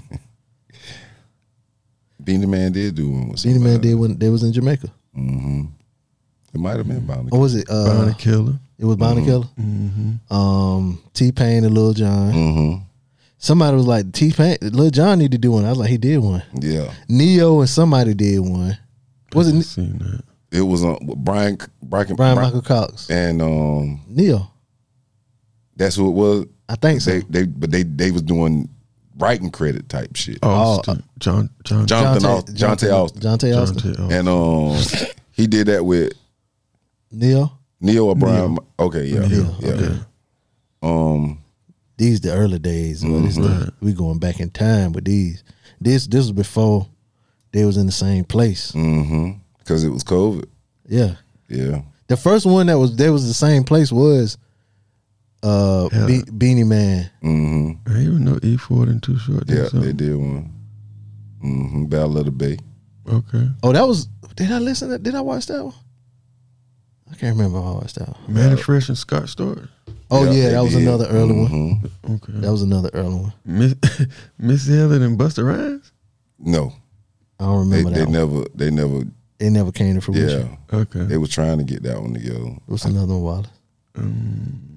Beanie Man did do one with Beanie Man somebody. did when they was in Jamaica. Mm-hmm. It might have been Bounty. Or was it? Uh, Bounty Killer. It was Bounty Killer. Mm-hmm. Um, T Pain and Lil Jon. Mm-hmm. Somebody was like, T Pain, Lil Jon need to do one. I was like, he did one. Yeah. Neo and somebody did one. Was I it seen that? It was on Brian Brian, Brian Michael Cox? and um Neo. that's who it was. I think so. They they but they they was doing writing credit type shit. Austin. John, John, Jonathan Jonte- Austin, Jonte Austin. Jonte Austin. Jonte Austin. And um he did that with Neo. Neo or Brian. Okay, yeah. Neo, Yeah. okay. Um These the early days. Well, this the- Right. we going back in time with these. This this was before they was in the same place. mm-hmm. Cause it was COVID. Yeah. Yeah. The first one that was there was the same place was uh Yeah. Be- Beanie Man. Mm-hmm. I even know E forty and Too Short did Yeah, something. they did one. Mm-hmm. Battle of the Bay. Okay. Oh, that was did I listen to did I watch that one? I can't remember if I watched that one. Manny Fresh and Scott Storch. Oh Yeah, yeah, they that was did. another early one. Mhm. Okay. That was another early one. Miss Missy Elliott and Busta Rhymes. No. I don't They remember they that one. never they never It never came to fruition. yeah. Okay. They was trying to get that one together. What's another one, Wallace? Um,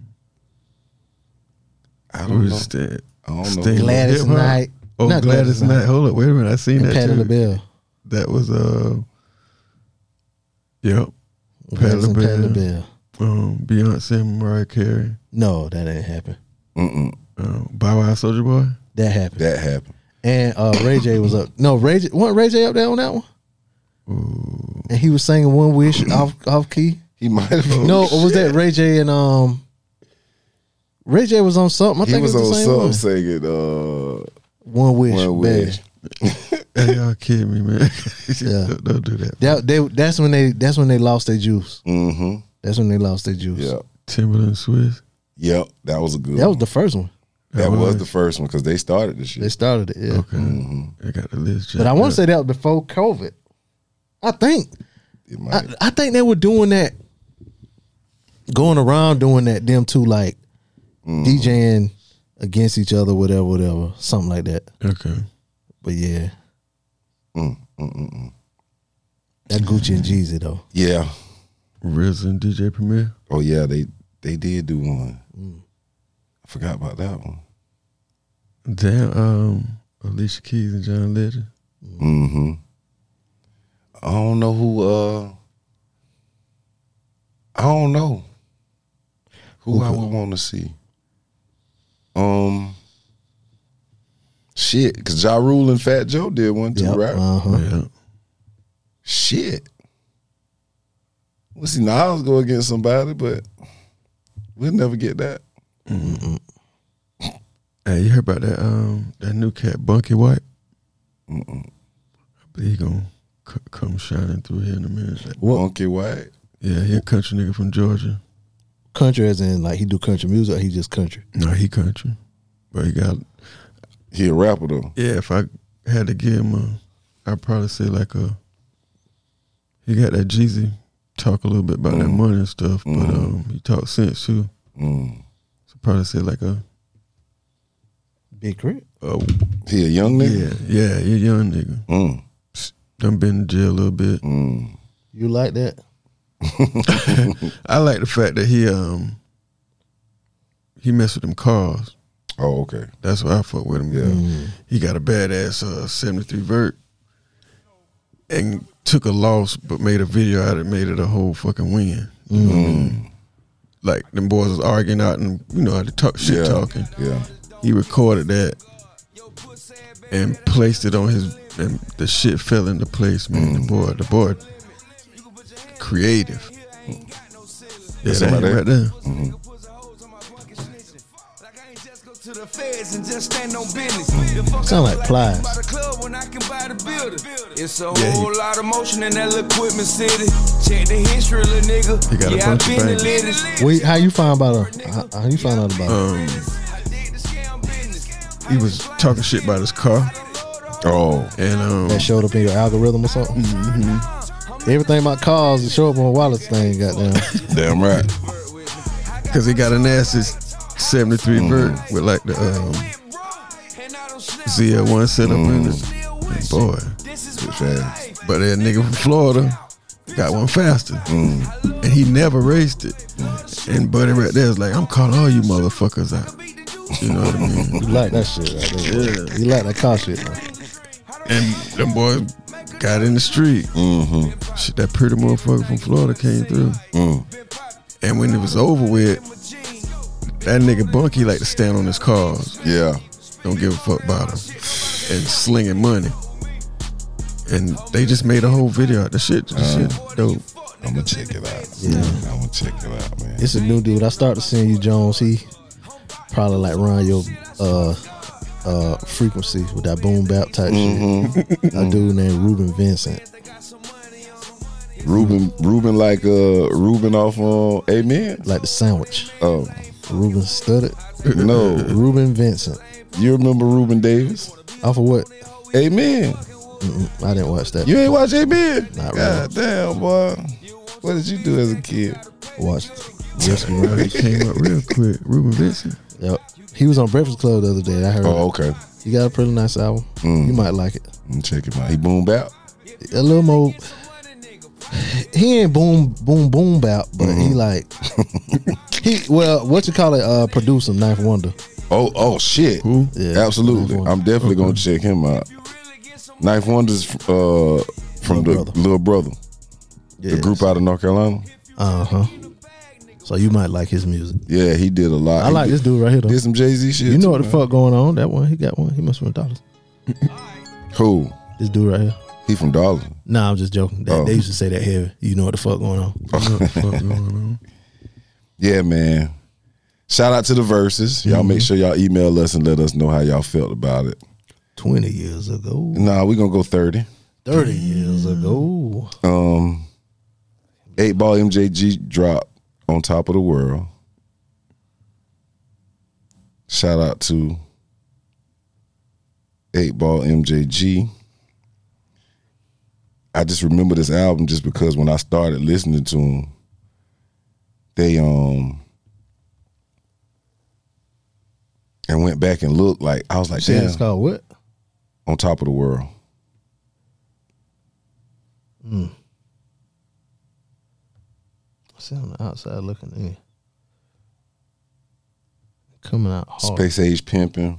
I who don't know. is that? I don't know. Sting. Gladys Hip-hop? Knight. Oh, Not Gladys, Gladys Knight. Knight. Hold up, wait a minute. I seen And that Patti too. LaBelle. That was uh, yep. Patti Gladys and Patti LaBelle. LaBelle. Um, Beyonce and Mariah Carey. No, that didn't happen. Mm-mm. Um, Bow Wow Soulja Boy. That happened. That happened. And uh, Ray J was up. No, Ray J wasn't Ray J up there on that one? Ooh. And he was singing One Wish off off key. He might have No, or was that Ray J and um Ray J was on something. I he think was it was on the same something one. singing uh One Wish. One baby. Wish. Hey, y'all kidding me, man? Yeah. don't, don't do that. That they that's when they that's when they lost their juice. Mm-hmm. That's when they lost their juice. Yeah. Timberland Swiss. Yep. That was a good That was one. the first one. That Oh, was right. the first one because they started the shit. They started it, yeah. Okay. Mm-hmm. I got the list. But I want to say that was before COVID. I think. It I, might. I think they were doing that, going around doing that. Them two like Mm-hmm. DJing against each other, whatever, whatever, something like that. Okay. But yeah, Mm, mm, mm, mm. that Gucci and Jeezy though. Yeah. R Z A and D J Premier. Oh yeah, they they did do one. Mm. I forgot about that one. Damn. Um, Alicia Keys and John Legend. Mm-hmm. I don't know who uh I don't know who I would want to see. Um shit, cause Ja Rule and Fat Joe did one too, Yep, right? uh-huh. Yeah. Shit. We'll see Nas go against somebody, but we'll never get that. Hey, you heard about that? Um, that new cat, Bunky White. Mm-mm. I believe he gonna c- come shining through here in a minute. What Funky White. Yeah, he a country nigga from Georgia. country as in like he do country music or he just country? No, he country, but he got. He a rapper though. Yeah, if I had to give him a, I'd probably say like a. He got that Jeezy talk a little bit about that Mm. money and stuff, but Mm. um, he talk sense too. Mm. So probably say like a. Big Crit. a He a young yeah, nigga? yeah, he a young nigga. Mm. Done been in jail a little bit. Mm. You like that? I like the fact that he um he messed with them cars. Oh, okay. That's why I fuck with him. Yeah. Mm. He got a badass uh, seventy-three vert and took a loss but made a video out of it, made it a whole fucking win. You know what I mean? like them boys was arguing out and you know how to talk shit Yeah. talking. Yeah. He recorded that and placed it on his, and the shit fell into place, man. Mm. The boy, the boy, creative. Yeah, That's that about ain't it. right there. Mm-hmm. Sound like Plies. It's a Yeah, whole he- lot of motion in that little equipment city. Check the history, little nigga. He got a yeah, bunch I of been the bangers. latest. Wait, how you find about her? How, how you find out about her? Um, he was talking shit about his car, Oh. and um, That showed up in your algorithm or something? Mm-hmm. Everything about cars that show up on Wallace thing, goddamn. Damn right. because he got a nasty seventy-three Mm. Vert with like the um, Z L one setup in it. And boy, It's fast. but that nigga from Florida got one faster, Mm. and he never raced it. And Buddy right there is like, I'm calling all you motherfuckers out. You know what I mean? You like that shit right there. Yeah. You like that car shit, man. And them boys got in the street. Mm-hmm. Shit, that pretty motherfucker from Florida came through. Mm. And when it was over with, that nigga Bunky like to stand on his cars. Yeah. Don't give a fuck about him. And slinging money. And they just made a whole video out. The shit, the shit dope. I'm gonna check it out. Yeah. I'm gonna check it out, man. It's a new dude. I started seeing you, Jones. He probably like run your uh uh frequency with that boom bap type Mm-hmm. shit. A dude named Ruben Vincent. Ruben, Ruben, like uh, Ruben off on Amen. Like the sandwich. Oh Ruben Studded. no, Ruben Vincent. you remember Ruben Davis? Off of what? Amen. Mm-mm, I didn't watch that. You ain't watch Amen? Not God damn, boy. What did you do as a kid? Watched Whiskey He Rice. came up real quick. Ruben Vincent. Yep. He was on Breakfast Club the other day. I heard. Oh, okay. He got a pretty nice album. Mm. You might like it. I'm check him out. He boom bap. A little more. He ain't boom boom boom bap, but he Mm-hmm. like he well what you call it? Uh, producer Ninth Wonder. Oh, oh shit. Who? Yeah, Absolutely. Ninth I'm Wonder. definitely gonna check him out. Ninth Wonder's uh, from Little the Brother. Little Brother, the Yes. group out of North Carolina. Uh huh. So you might like his music. Yeah, he did a lot. I He like did, this dude right here though. Did some Jay Z shit. You know too, what the man. fuck going on? That one, he got one. He must win dollars. Who? This dude right here. He from Darlington. Nah, I'm just joking. That, Oh. They used to say that heavy. You know what the fuck going on? You know what the fuck going on? Yeah, man. Shout out to the verses. Y'all Mm-hmm. make sure y'all email us and let us know how y'all felt about it. Twenty years ago, Nah, we gonna go thirty. thirty years ago. Um, eight ball M J G dropped on Top of the World. Shout out to eight ball M J G. I just remember this album just because when I started listening to them, they um and went back and looked like I was like, Shit, damn, it's called what? on Top of the World. I see on the outside looking in. Coming out hard. Space Age Pimpin'.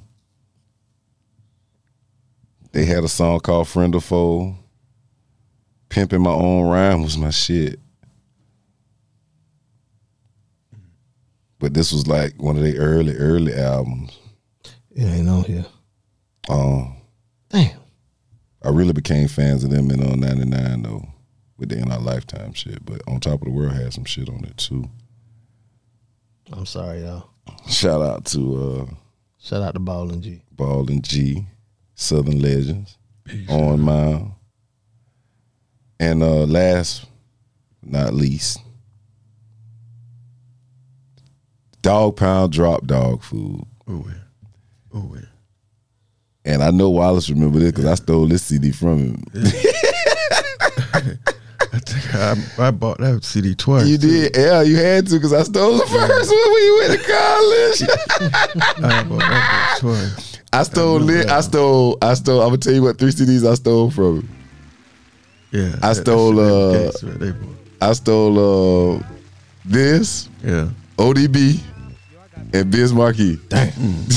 They had a song called Friend or Foe. Pimpin' My Own Rhyme was my shit. But this was like one of their early, early albums. It ain't on here. Um, Damn. I really became fans of them in uh, ninety-nine though, with the In Our Lifetime shit. But On Top of the World had some shit on it too. I'm sorry, y'all. Shout out to uh, Shout out to Ballin' G. Ball and G, Southern Legends, On Mile. And uh, last but not least, Dog Pound dropped Dog Food. Oh, yeah. Oh, yeah. And I know Wallace remember this because I stole this C D from him. I think I, I bought that C D twice. You did? Yeah, you had to because I stole the first one when you went to college. I bought that twice. I stole remember lit. that I one. stole. I stole. I'm gonna tell you what three C Ds I stole from him. Yeah. I that- that stole, shit uh, was gangster right there, boy. I stole uh, this Yeah. O D B and Biz Markie. Damn.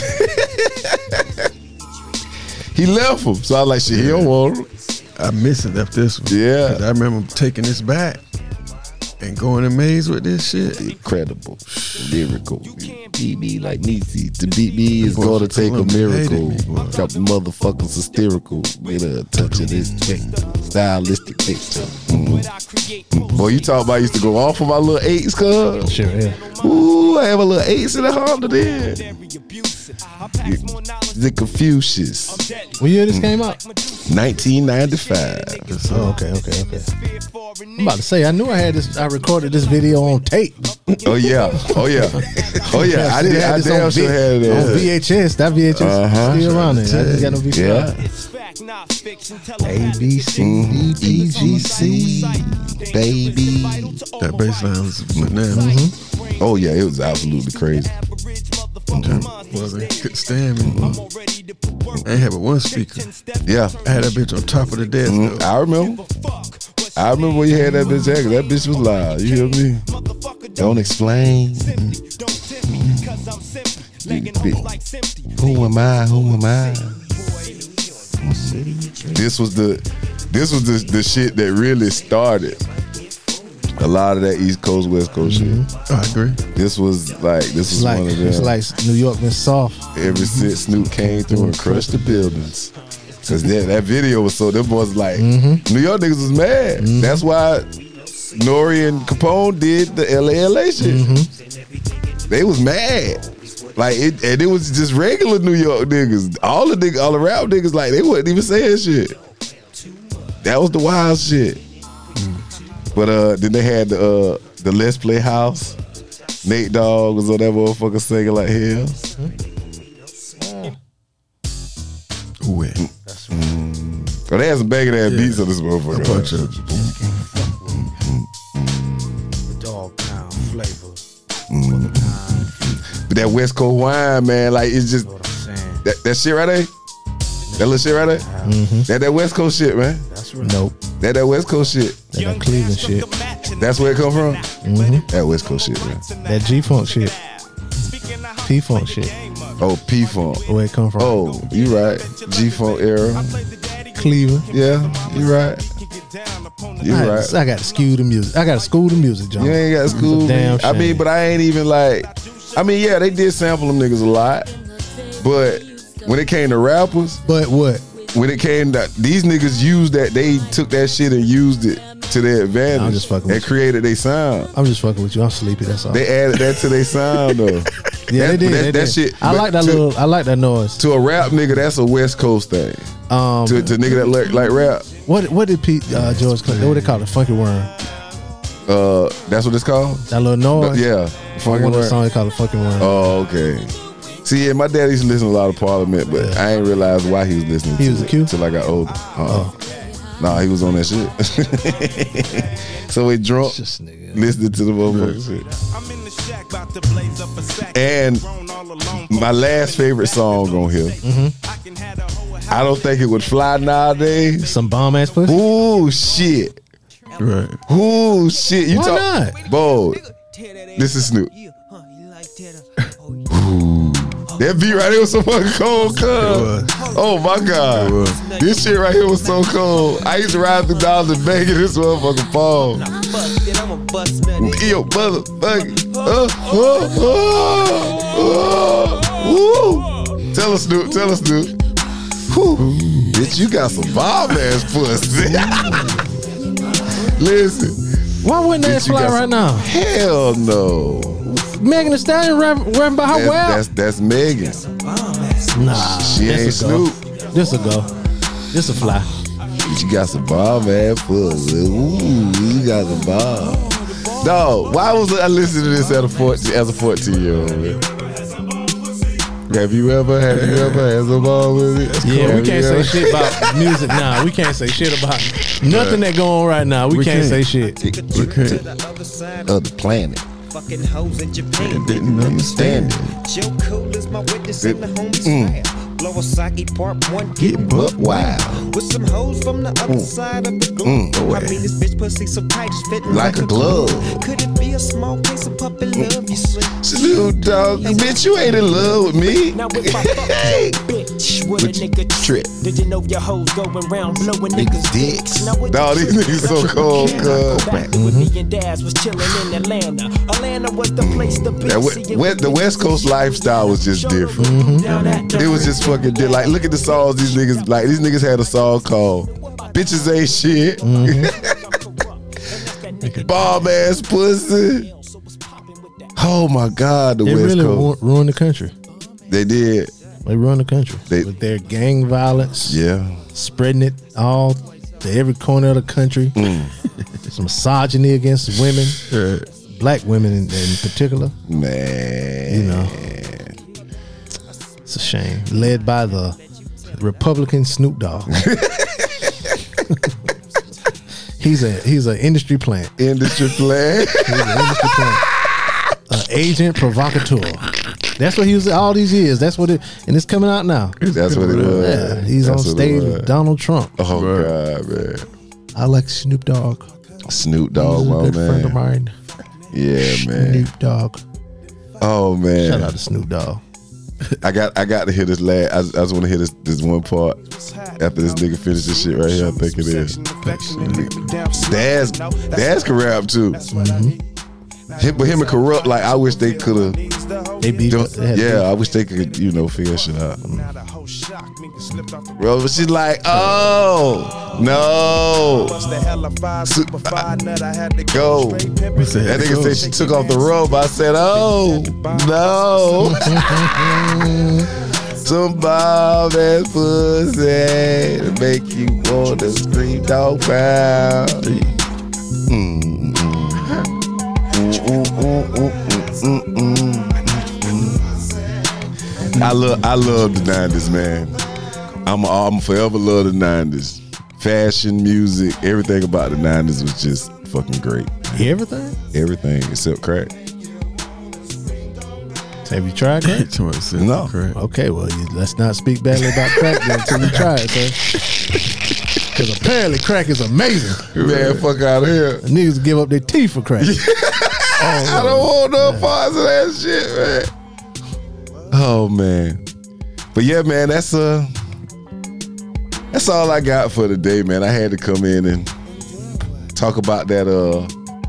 He left him, so I was like, shit, he don't want him. I miss it left this one. Yeah. 'Cause I remember taking this back and going in maze with this shit. Incredible, lyrical. Beat me like Niecy. To beat me is gonna take a miracle. Drop the motherfuckers hysterical with a touch of this stylistic picture. Mm. Boy, you talk about I used to go off of my little eights, cuz. Sure, yeah. Ooh, I have a little eights in the Honda then. The Confucius. What year this came out? nineteen ninety-five. Oh, okay, okay, okay. I'm about to say, I knew I had this. I recorded this video on tape. Oh yeah, oh yeah, oh yeah. I didn't. I this damn on sure V- had it on V H S. That V H S Uh-huh. still around there. I just got no V C R. Yeah. A B C Mm-hmm. D E G C. Baby. That bass line was bananas. Oh yeah, it was absolutely crazy. Well, they couldn't stand me. I ain't have but one speaker. Yeah, I had that bitch on top of the desk. Mhm. though. I remember. I remember when you had that bitch acting. That bitch was loud. You hear me? Don't explain. Who am I? Who am I? This was the this was the, the shit that really started a lot of that East Coast, West Coast shit. I agree. This was like this It's was like one of them. it's like New York been soft. Ever since Snoop came through and crushed the buildings. Cause that, that video was so them boys like Mm-hmm. New York niggas was mad. That's why Nori and Capone did the L A L A shit. Mm-hmm. They was mad. Like it, and it was just regular New York niggas. All the niggas, all the rap niggas, like they wasn't even saying shit. That was the wild shit. But uh, then they had the uh, the Let's Play House. Nate Dogg was on that motherfucker singing like hell. Ooh, yeah. Oh, they had some banging ass beats on this A motherfucker. bunch of Dog pound flavor. But that West Coast wine, man, like it's just What I'm saying. that, that shit right there. That little shit right there. That that West Coast shit, man. That's right. Nope. That that West Coast shit. That, that Cleveland shit. That's where it come from. That West Coast shit, man. That G Funk shit. P Funk shit. Oh, P Funk. Where it come from? Oh, you right. G Funk era. Cleveland. Yeah, you right. You I, right. I got to skew the music. I got to school the music, John. You ain't got school. Damn me. I mean, shame. but I ain't even like. I mean, yeah, they did sample them niggas a lot, but when it came to rappers, But what? when it came to these niggas used that, they took that shit and used it to their advantage. I'm just fucking with and you. created their sound. I'm just fucking with you. I'm sleepy. That's all. They added that to their sound though. yeah, that- they did. that- they that did. shit- I but like that to- little. I like that noise. To a rap nigga, that's a West Coast thing. Um, To, to nigga that like, like rap, what what did Pete uh, George call? What they call it? Funky worm. uh, that's what it's called. That little noise. Yeah, One fucking of the rap. songs they call it funky worm. Oh, okay. See, yeah, my dad used to listen to a lot of Parliament, but Yeah. I ain't realize why he was listening He to was a it Q? till I got older. Uh-uh. Nah, he was on that shit. So he drunk, Just nigga. listening to the motherfucker shit. And my last favorite song on here, I don't think it would fly nowadays. Some bomb ass pussy. Ooh, shit. right. Ooh, shit. You Why talk, not? Bo, this is Snoop. That beat right here was so fucking cold, cuz. was. Oh my God. This shit right here was so cold. I used to ride through dollars and bang in this motherfucking phone. Yo, motherfucker. Uh, uh, uh, uh, woo. Tell us, Snoop. Tell us, Snoop. Whew. Bitch, you got some bomb ass pussy. Listen. Why wouldn't that Bitch, you fly got right some- now? Hell no. Megan Thee Stallion rapping, rapping about her That's, well. that's, that's Megan. Nah, She ain't this a go. Snoop. This a go. This a fly. But you got some bomb ass pussy. Ooh, you got some bomb. Dog, why was I listening to this at a fourteen, as a fourteen year old? Man? Have you ever, have you ever had some bomb with it? Yeah, Have we can't you say ever- shit about music now. We can't say shit about nothing that go on right now. We, We can't, can't. say shit. We can't. Other planet. Fucking hoes in Japan. Didn't understand it. Joe Cool is my witness It- in the homies mm. rap. blow a sake part one, Get buck wild. with some hoes from the other side of the globe. Mm, boy. I mean, this bitch pussy so tight, it's fitting Like a glove. Could it be a small case of puppy love? You see? Snoop Dogg, bitch, you ain't in love with me. Now if I fuck your bitch, would a With nigga trip. Did you know your hoes going round blowing Niggas niggas dicks. Now with Dawg, the these truth, niggas so that's cold, what I cuz. go back when me and Daz was chilling in Atlanta. Atlanta was the place to be. That See, we- it we- was the West Coast lifestyle was just different. Down at the It was just fucking di- like look at the songs these niggas like these niggas had a song called Bitches Ain't Shit. Bomb ass pussy. Oh my God, the They West really Coast. ru- ruined the country. They did. They ruined the country They- with their gang violence, Yeah. spreading it all to every corner of the country. Mm. Some misogyny against women, black women in, in particular. Man. You know, it's a shame. Led by the Republican Snoop Dogg. he's a he's an industry plant. Industry flag. He's an industry plant. An agent provocateur. That's what he was all these years. That's what it, and it's coming out now. That's what it was. Yeah, he's That's on what it stage was. with Donald Trump. Oh God, man. I like Snoop Dogg. Snoop Dogg, He's a my good friend of man. mine. Yeah, man. Snoop Dogg. Oh man. Shout out to Snoop Dogg. I got I got to hear this last. I, I just want to hear this this one part after this nigga finish this shit right here. I think it is. Daz Daz can rap too. Him, but him and Corrupt, like I wish they could have. They beat. They had Yeah, I wish they could, you know, figure that shit out. Bro, but she's like, oh no, Su- go. That nigga said she took off the robe. I said, oh no. Some bomb ass pussy to make you want to scream dog pound. Mm, mm, mm, mm, mm, mm, mm, mm. I love I love the nineties, man. I'm I'm forever love the nineties. Fashion, music, everything about the nineties was just fucking great. everything. Everything except crack. Have you tried crack? Somebody said No. crack. Okay, well, you, let's not speak badly about crack then until you try it, sir. Because apparently crack is amazing. Man, fuck out of here. Niggas give up their teeth for crack. I don't want no parts of that shit, man. Oh man. But yeah, man, that's uh that's all I got for today, man. I had to come in and talk about that uh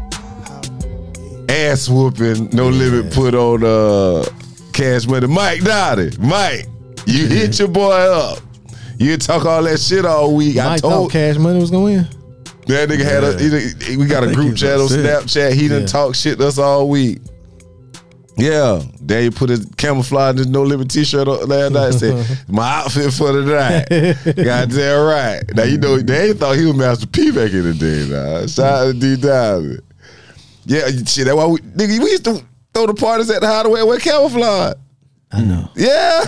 ass whooping, no limit put on uh Cash Money. Mike Dottie. Mike, you hit your boy up. You talk all that shit all week. I Mike told thought Cash Money was going to win. that nigga had a he, we got a think group he's chat on upset. Snapchat. He done Yeah. talk shit to us all week. Yeah, Dave put his camouflage his No Limit t-shirt on last night and said, my outfit for the night. Goddamn right. Now you know they thought he was Master P back in the day. Now. Shout out to D Diamond. Yeah, shit, that's why we nigga we used to throw the parties at the Hideaway with camouflage. I know. Yeah.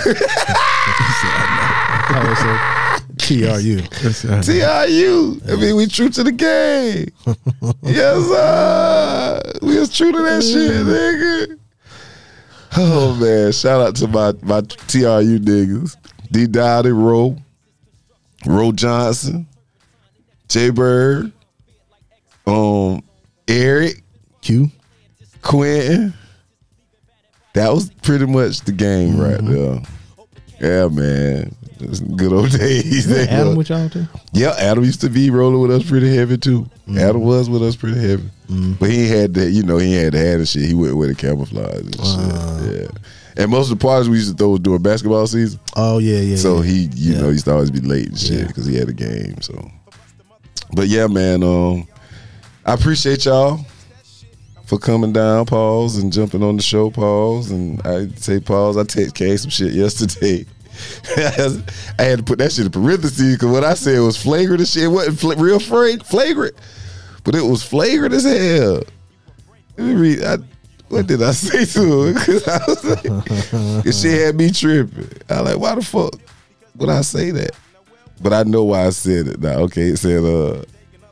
I was like, T R U. T R U. I mean, we true to the game. Yes, sir. We was true to that shit, nigga. Oh, man. Shout out to my, my T R U niggas. D. Dowdy, Ro, Ro Johnson, J. Bird, um, Eric, Q. Quentin. That was pretty much the game right there. Yeah, man. It was good old days. Yeah, Adam with y'all too? Yeah, Adam used to be rolling with us pretty heavy too. Adam was with us pretty heavy, but he had that, you know, he had the hat and shit. He went with the camouflage and shit. Yeah, and most of the parties we used to throw was during basketball season. Oh, yeah, yeah. So yeah. he, you Yeah. know, he used to always be late and shit Yeah. because he had a game. So, but yeah, man, um, I appreciate y'all for coming down, pause, and jumping on the show, pause. And I say pause. I text K some shit yesterday. I had to put that shit in parentheses because what I said was flagrant and shit. It wasn't fl- real fra- flagrant, but it was flagrant as hell. Let me read. I, what did I say to her? Because I was like, 'cause she had me tripping. I was like, why the fuck would I say that? But I know why I said it now. Okay, it said, uh,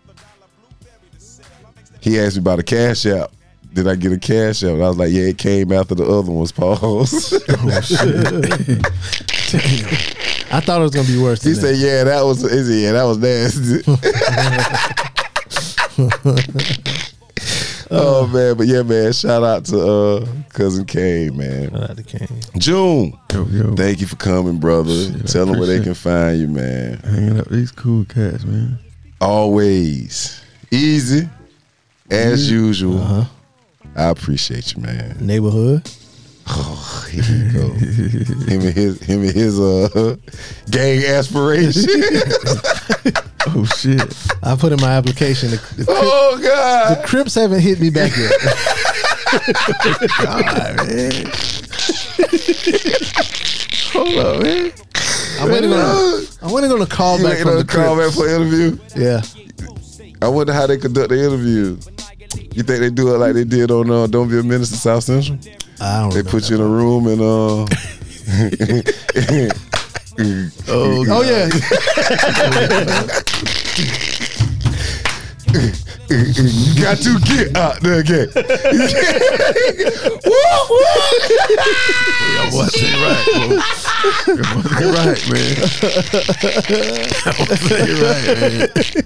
he asked me about a cash app. Did I get a cash app? And I was like, yeah, it came after the other ones. Pause. I thought it was gonna be worse. He Than said, "Yeah, that was he said, yeah, that was nasty." Oh man, but yeah, man. Shout out to uh, cousin Kane, man. Shout out to Kane. June, Yo, yo. thank you for coming, brother. Shit, I Tell them where they appreciate can find you, man. Hanging up with these cool cats, man. Always easy, as usual. Uh-huh. I appreciate you, man. Neighborhood. Oh, here you go. him and his, him and his uh, gang aspiration. Oh shit! I put in my application. The, the, Crip- Oh God! the Crips haven't hit me back yet. God, man. Hold up, man. I wasn't gonna. I wasn't gonna call You back ain't from gonna the call back Crips. for an interview. Yeah. I wonder how they conduct the interview. You think they do it like they did on uh, Don't Be a Menace to South Central? I don't. They remember put you that in a room and uh. Oh, Oh yeah. You got to get out there again. Woo, woo. That wasn't right, bro. That wasn't right, man. That wasn't right, man.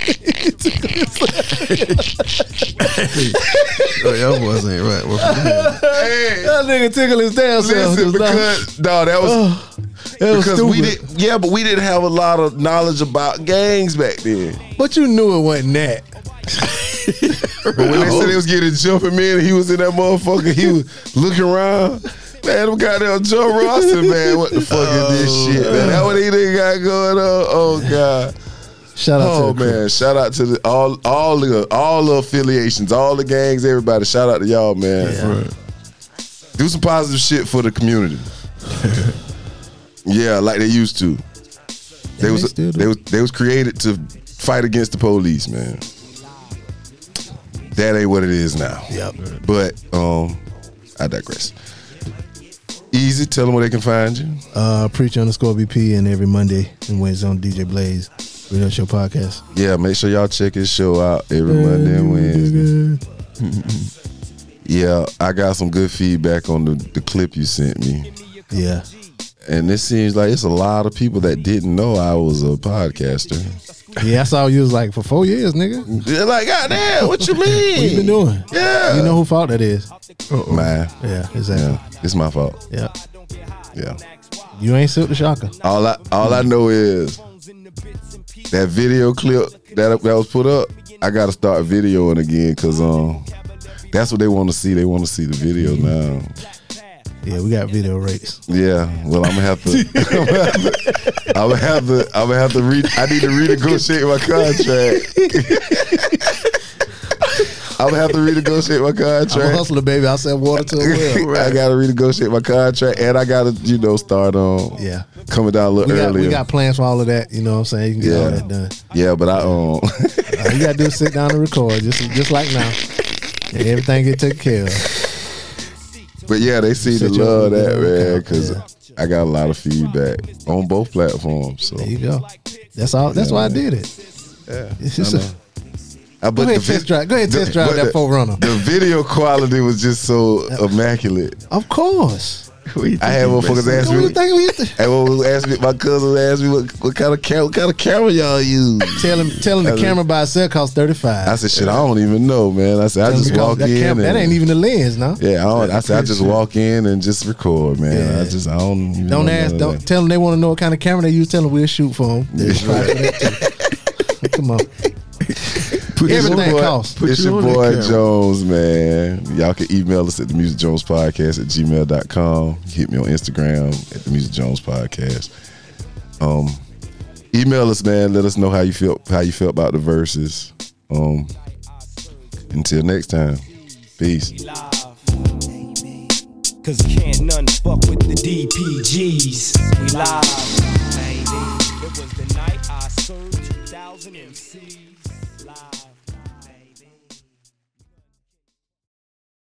Hey, oh, that wasn't right. Bro. Hey, That nigga tickle his damn self. listen, because no, that was That was because we stupid. did. Yeah, but we didn't have a lot of knowledge about gangs back then. But you knew it wasn't that. But when they said they was getting jumping man, and he was in that motherfucker. He was looking around. Man, them goddamn Joe Ross, man, what the fuck is this shit, man? That what he done got going on? Oh God. Shout out Oh to the man, Crips. shout out to the, all all the all the affiliations, all the gangs, everybody. Shout out to y'all, man. Yeah. Do some positive shit for the community. Yeah, like they used to. They they was still do. they was they was created to fight against the police, man. That ain't what it is now. Yep. But um, I digress. Easy, tell them where they can find you. Uh, Preach underscore B P and every Monday and Wednesday on D J Blaze Radio Show Podcast. Yeah, make sure y'all check his show out every Monday and Wednesday. Yeah, I got some good feedback on the, the clip you sent me. Yeah. And it seems like it's a lot of people that didn't know I was a podcaster. Yeah, I saw you was like for four years, nigga. They're like, God damn, what you mean? What you been doing? Yeah. You know who fault that is? Man, Yeah, exactly. yeah, it's my fault. Yeah. Yeah. You ain't Silk the Shocker. All I all I know is that video clip that that was put up. I got to start videoing again because um, that's what they want to see. They want to see the video now. Yeah, we got video rates. Yeah, well, I'm gonna have to. I'm gonna have to. I'm gonna have to. I'm gonna have to re, I need to renegotiate my contract. I'm gonna have to renegotiate my I'm a contract. hustler, baby. I sell water to a well. I gotta renegotiate my contract, and I gotta, you know, start on Yeah. coming down a little We got, earlier. we got plans for all of that. You know what I'm saying? You can get all Yeah. that done. Yeah, but I um. All you got to do is sit down and record, just just like now. And everything get taken care of. But yeah, they seem to Set your love own that, video man, account, because yeah. I got a lot of feedback on both platforms. So There you go. That's all. That's Yeah, why man. I did it. yeah, It's just I a- know. I, Go ahead, test drive. Go ahead, test drive but that the- four runner. The video quality was just so immaculate. Of course. I had motherfuckers ask What me. you think we used to- Hey, what was asked me? My cousin asked me what, what kind of camera, what kind of camera y'all use. Tell him, tell him the I camera by itself costs thirty five. I said, shit, I don't even know, man. I said, I just walk that in. camera, and, that ain't even the lens, no. Yeah, I, don't, I said, I just walk in and just record, man. Yeah. I just, I don't. Even Don't know ask. none of Don't that. tell them they want to know what kind of camera they use. Tell them we'll shoot for them. They try for that too. Come on. Put It's your Everything boy- costs. Put It's you your on that boy camera. Jones, man. Y'all can email us at the Music Jones Podcast at gmail dot com. Hit me on Instagram at the Music Jones Podcast. Um, email us, man. Let us know how you feel how you felt about the verses. Um, until next time, peace. Cause can't none fuck with the D P Gs. We live, baby. It was the night I served two thousand M Cs live.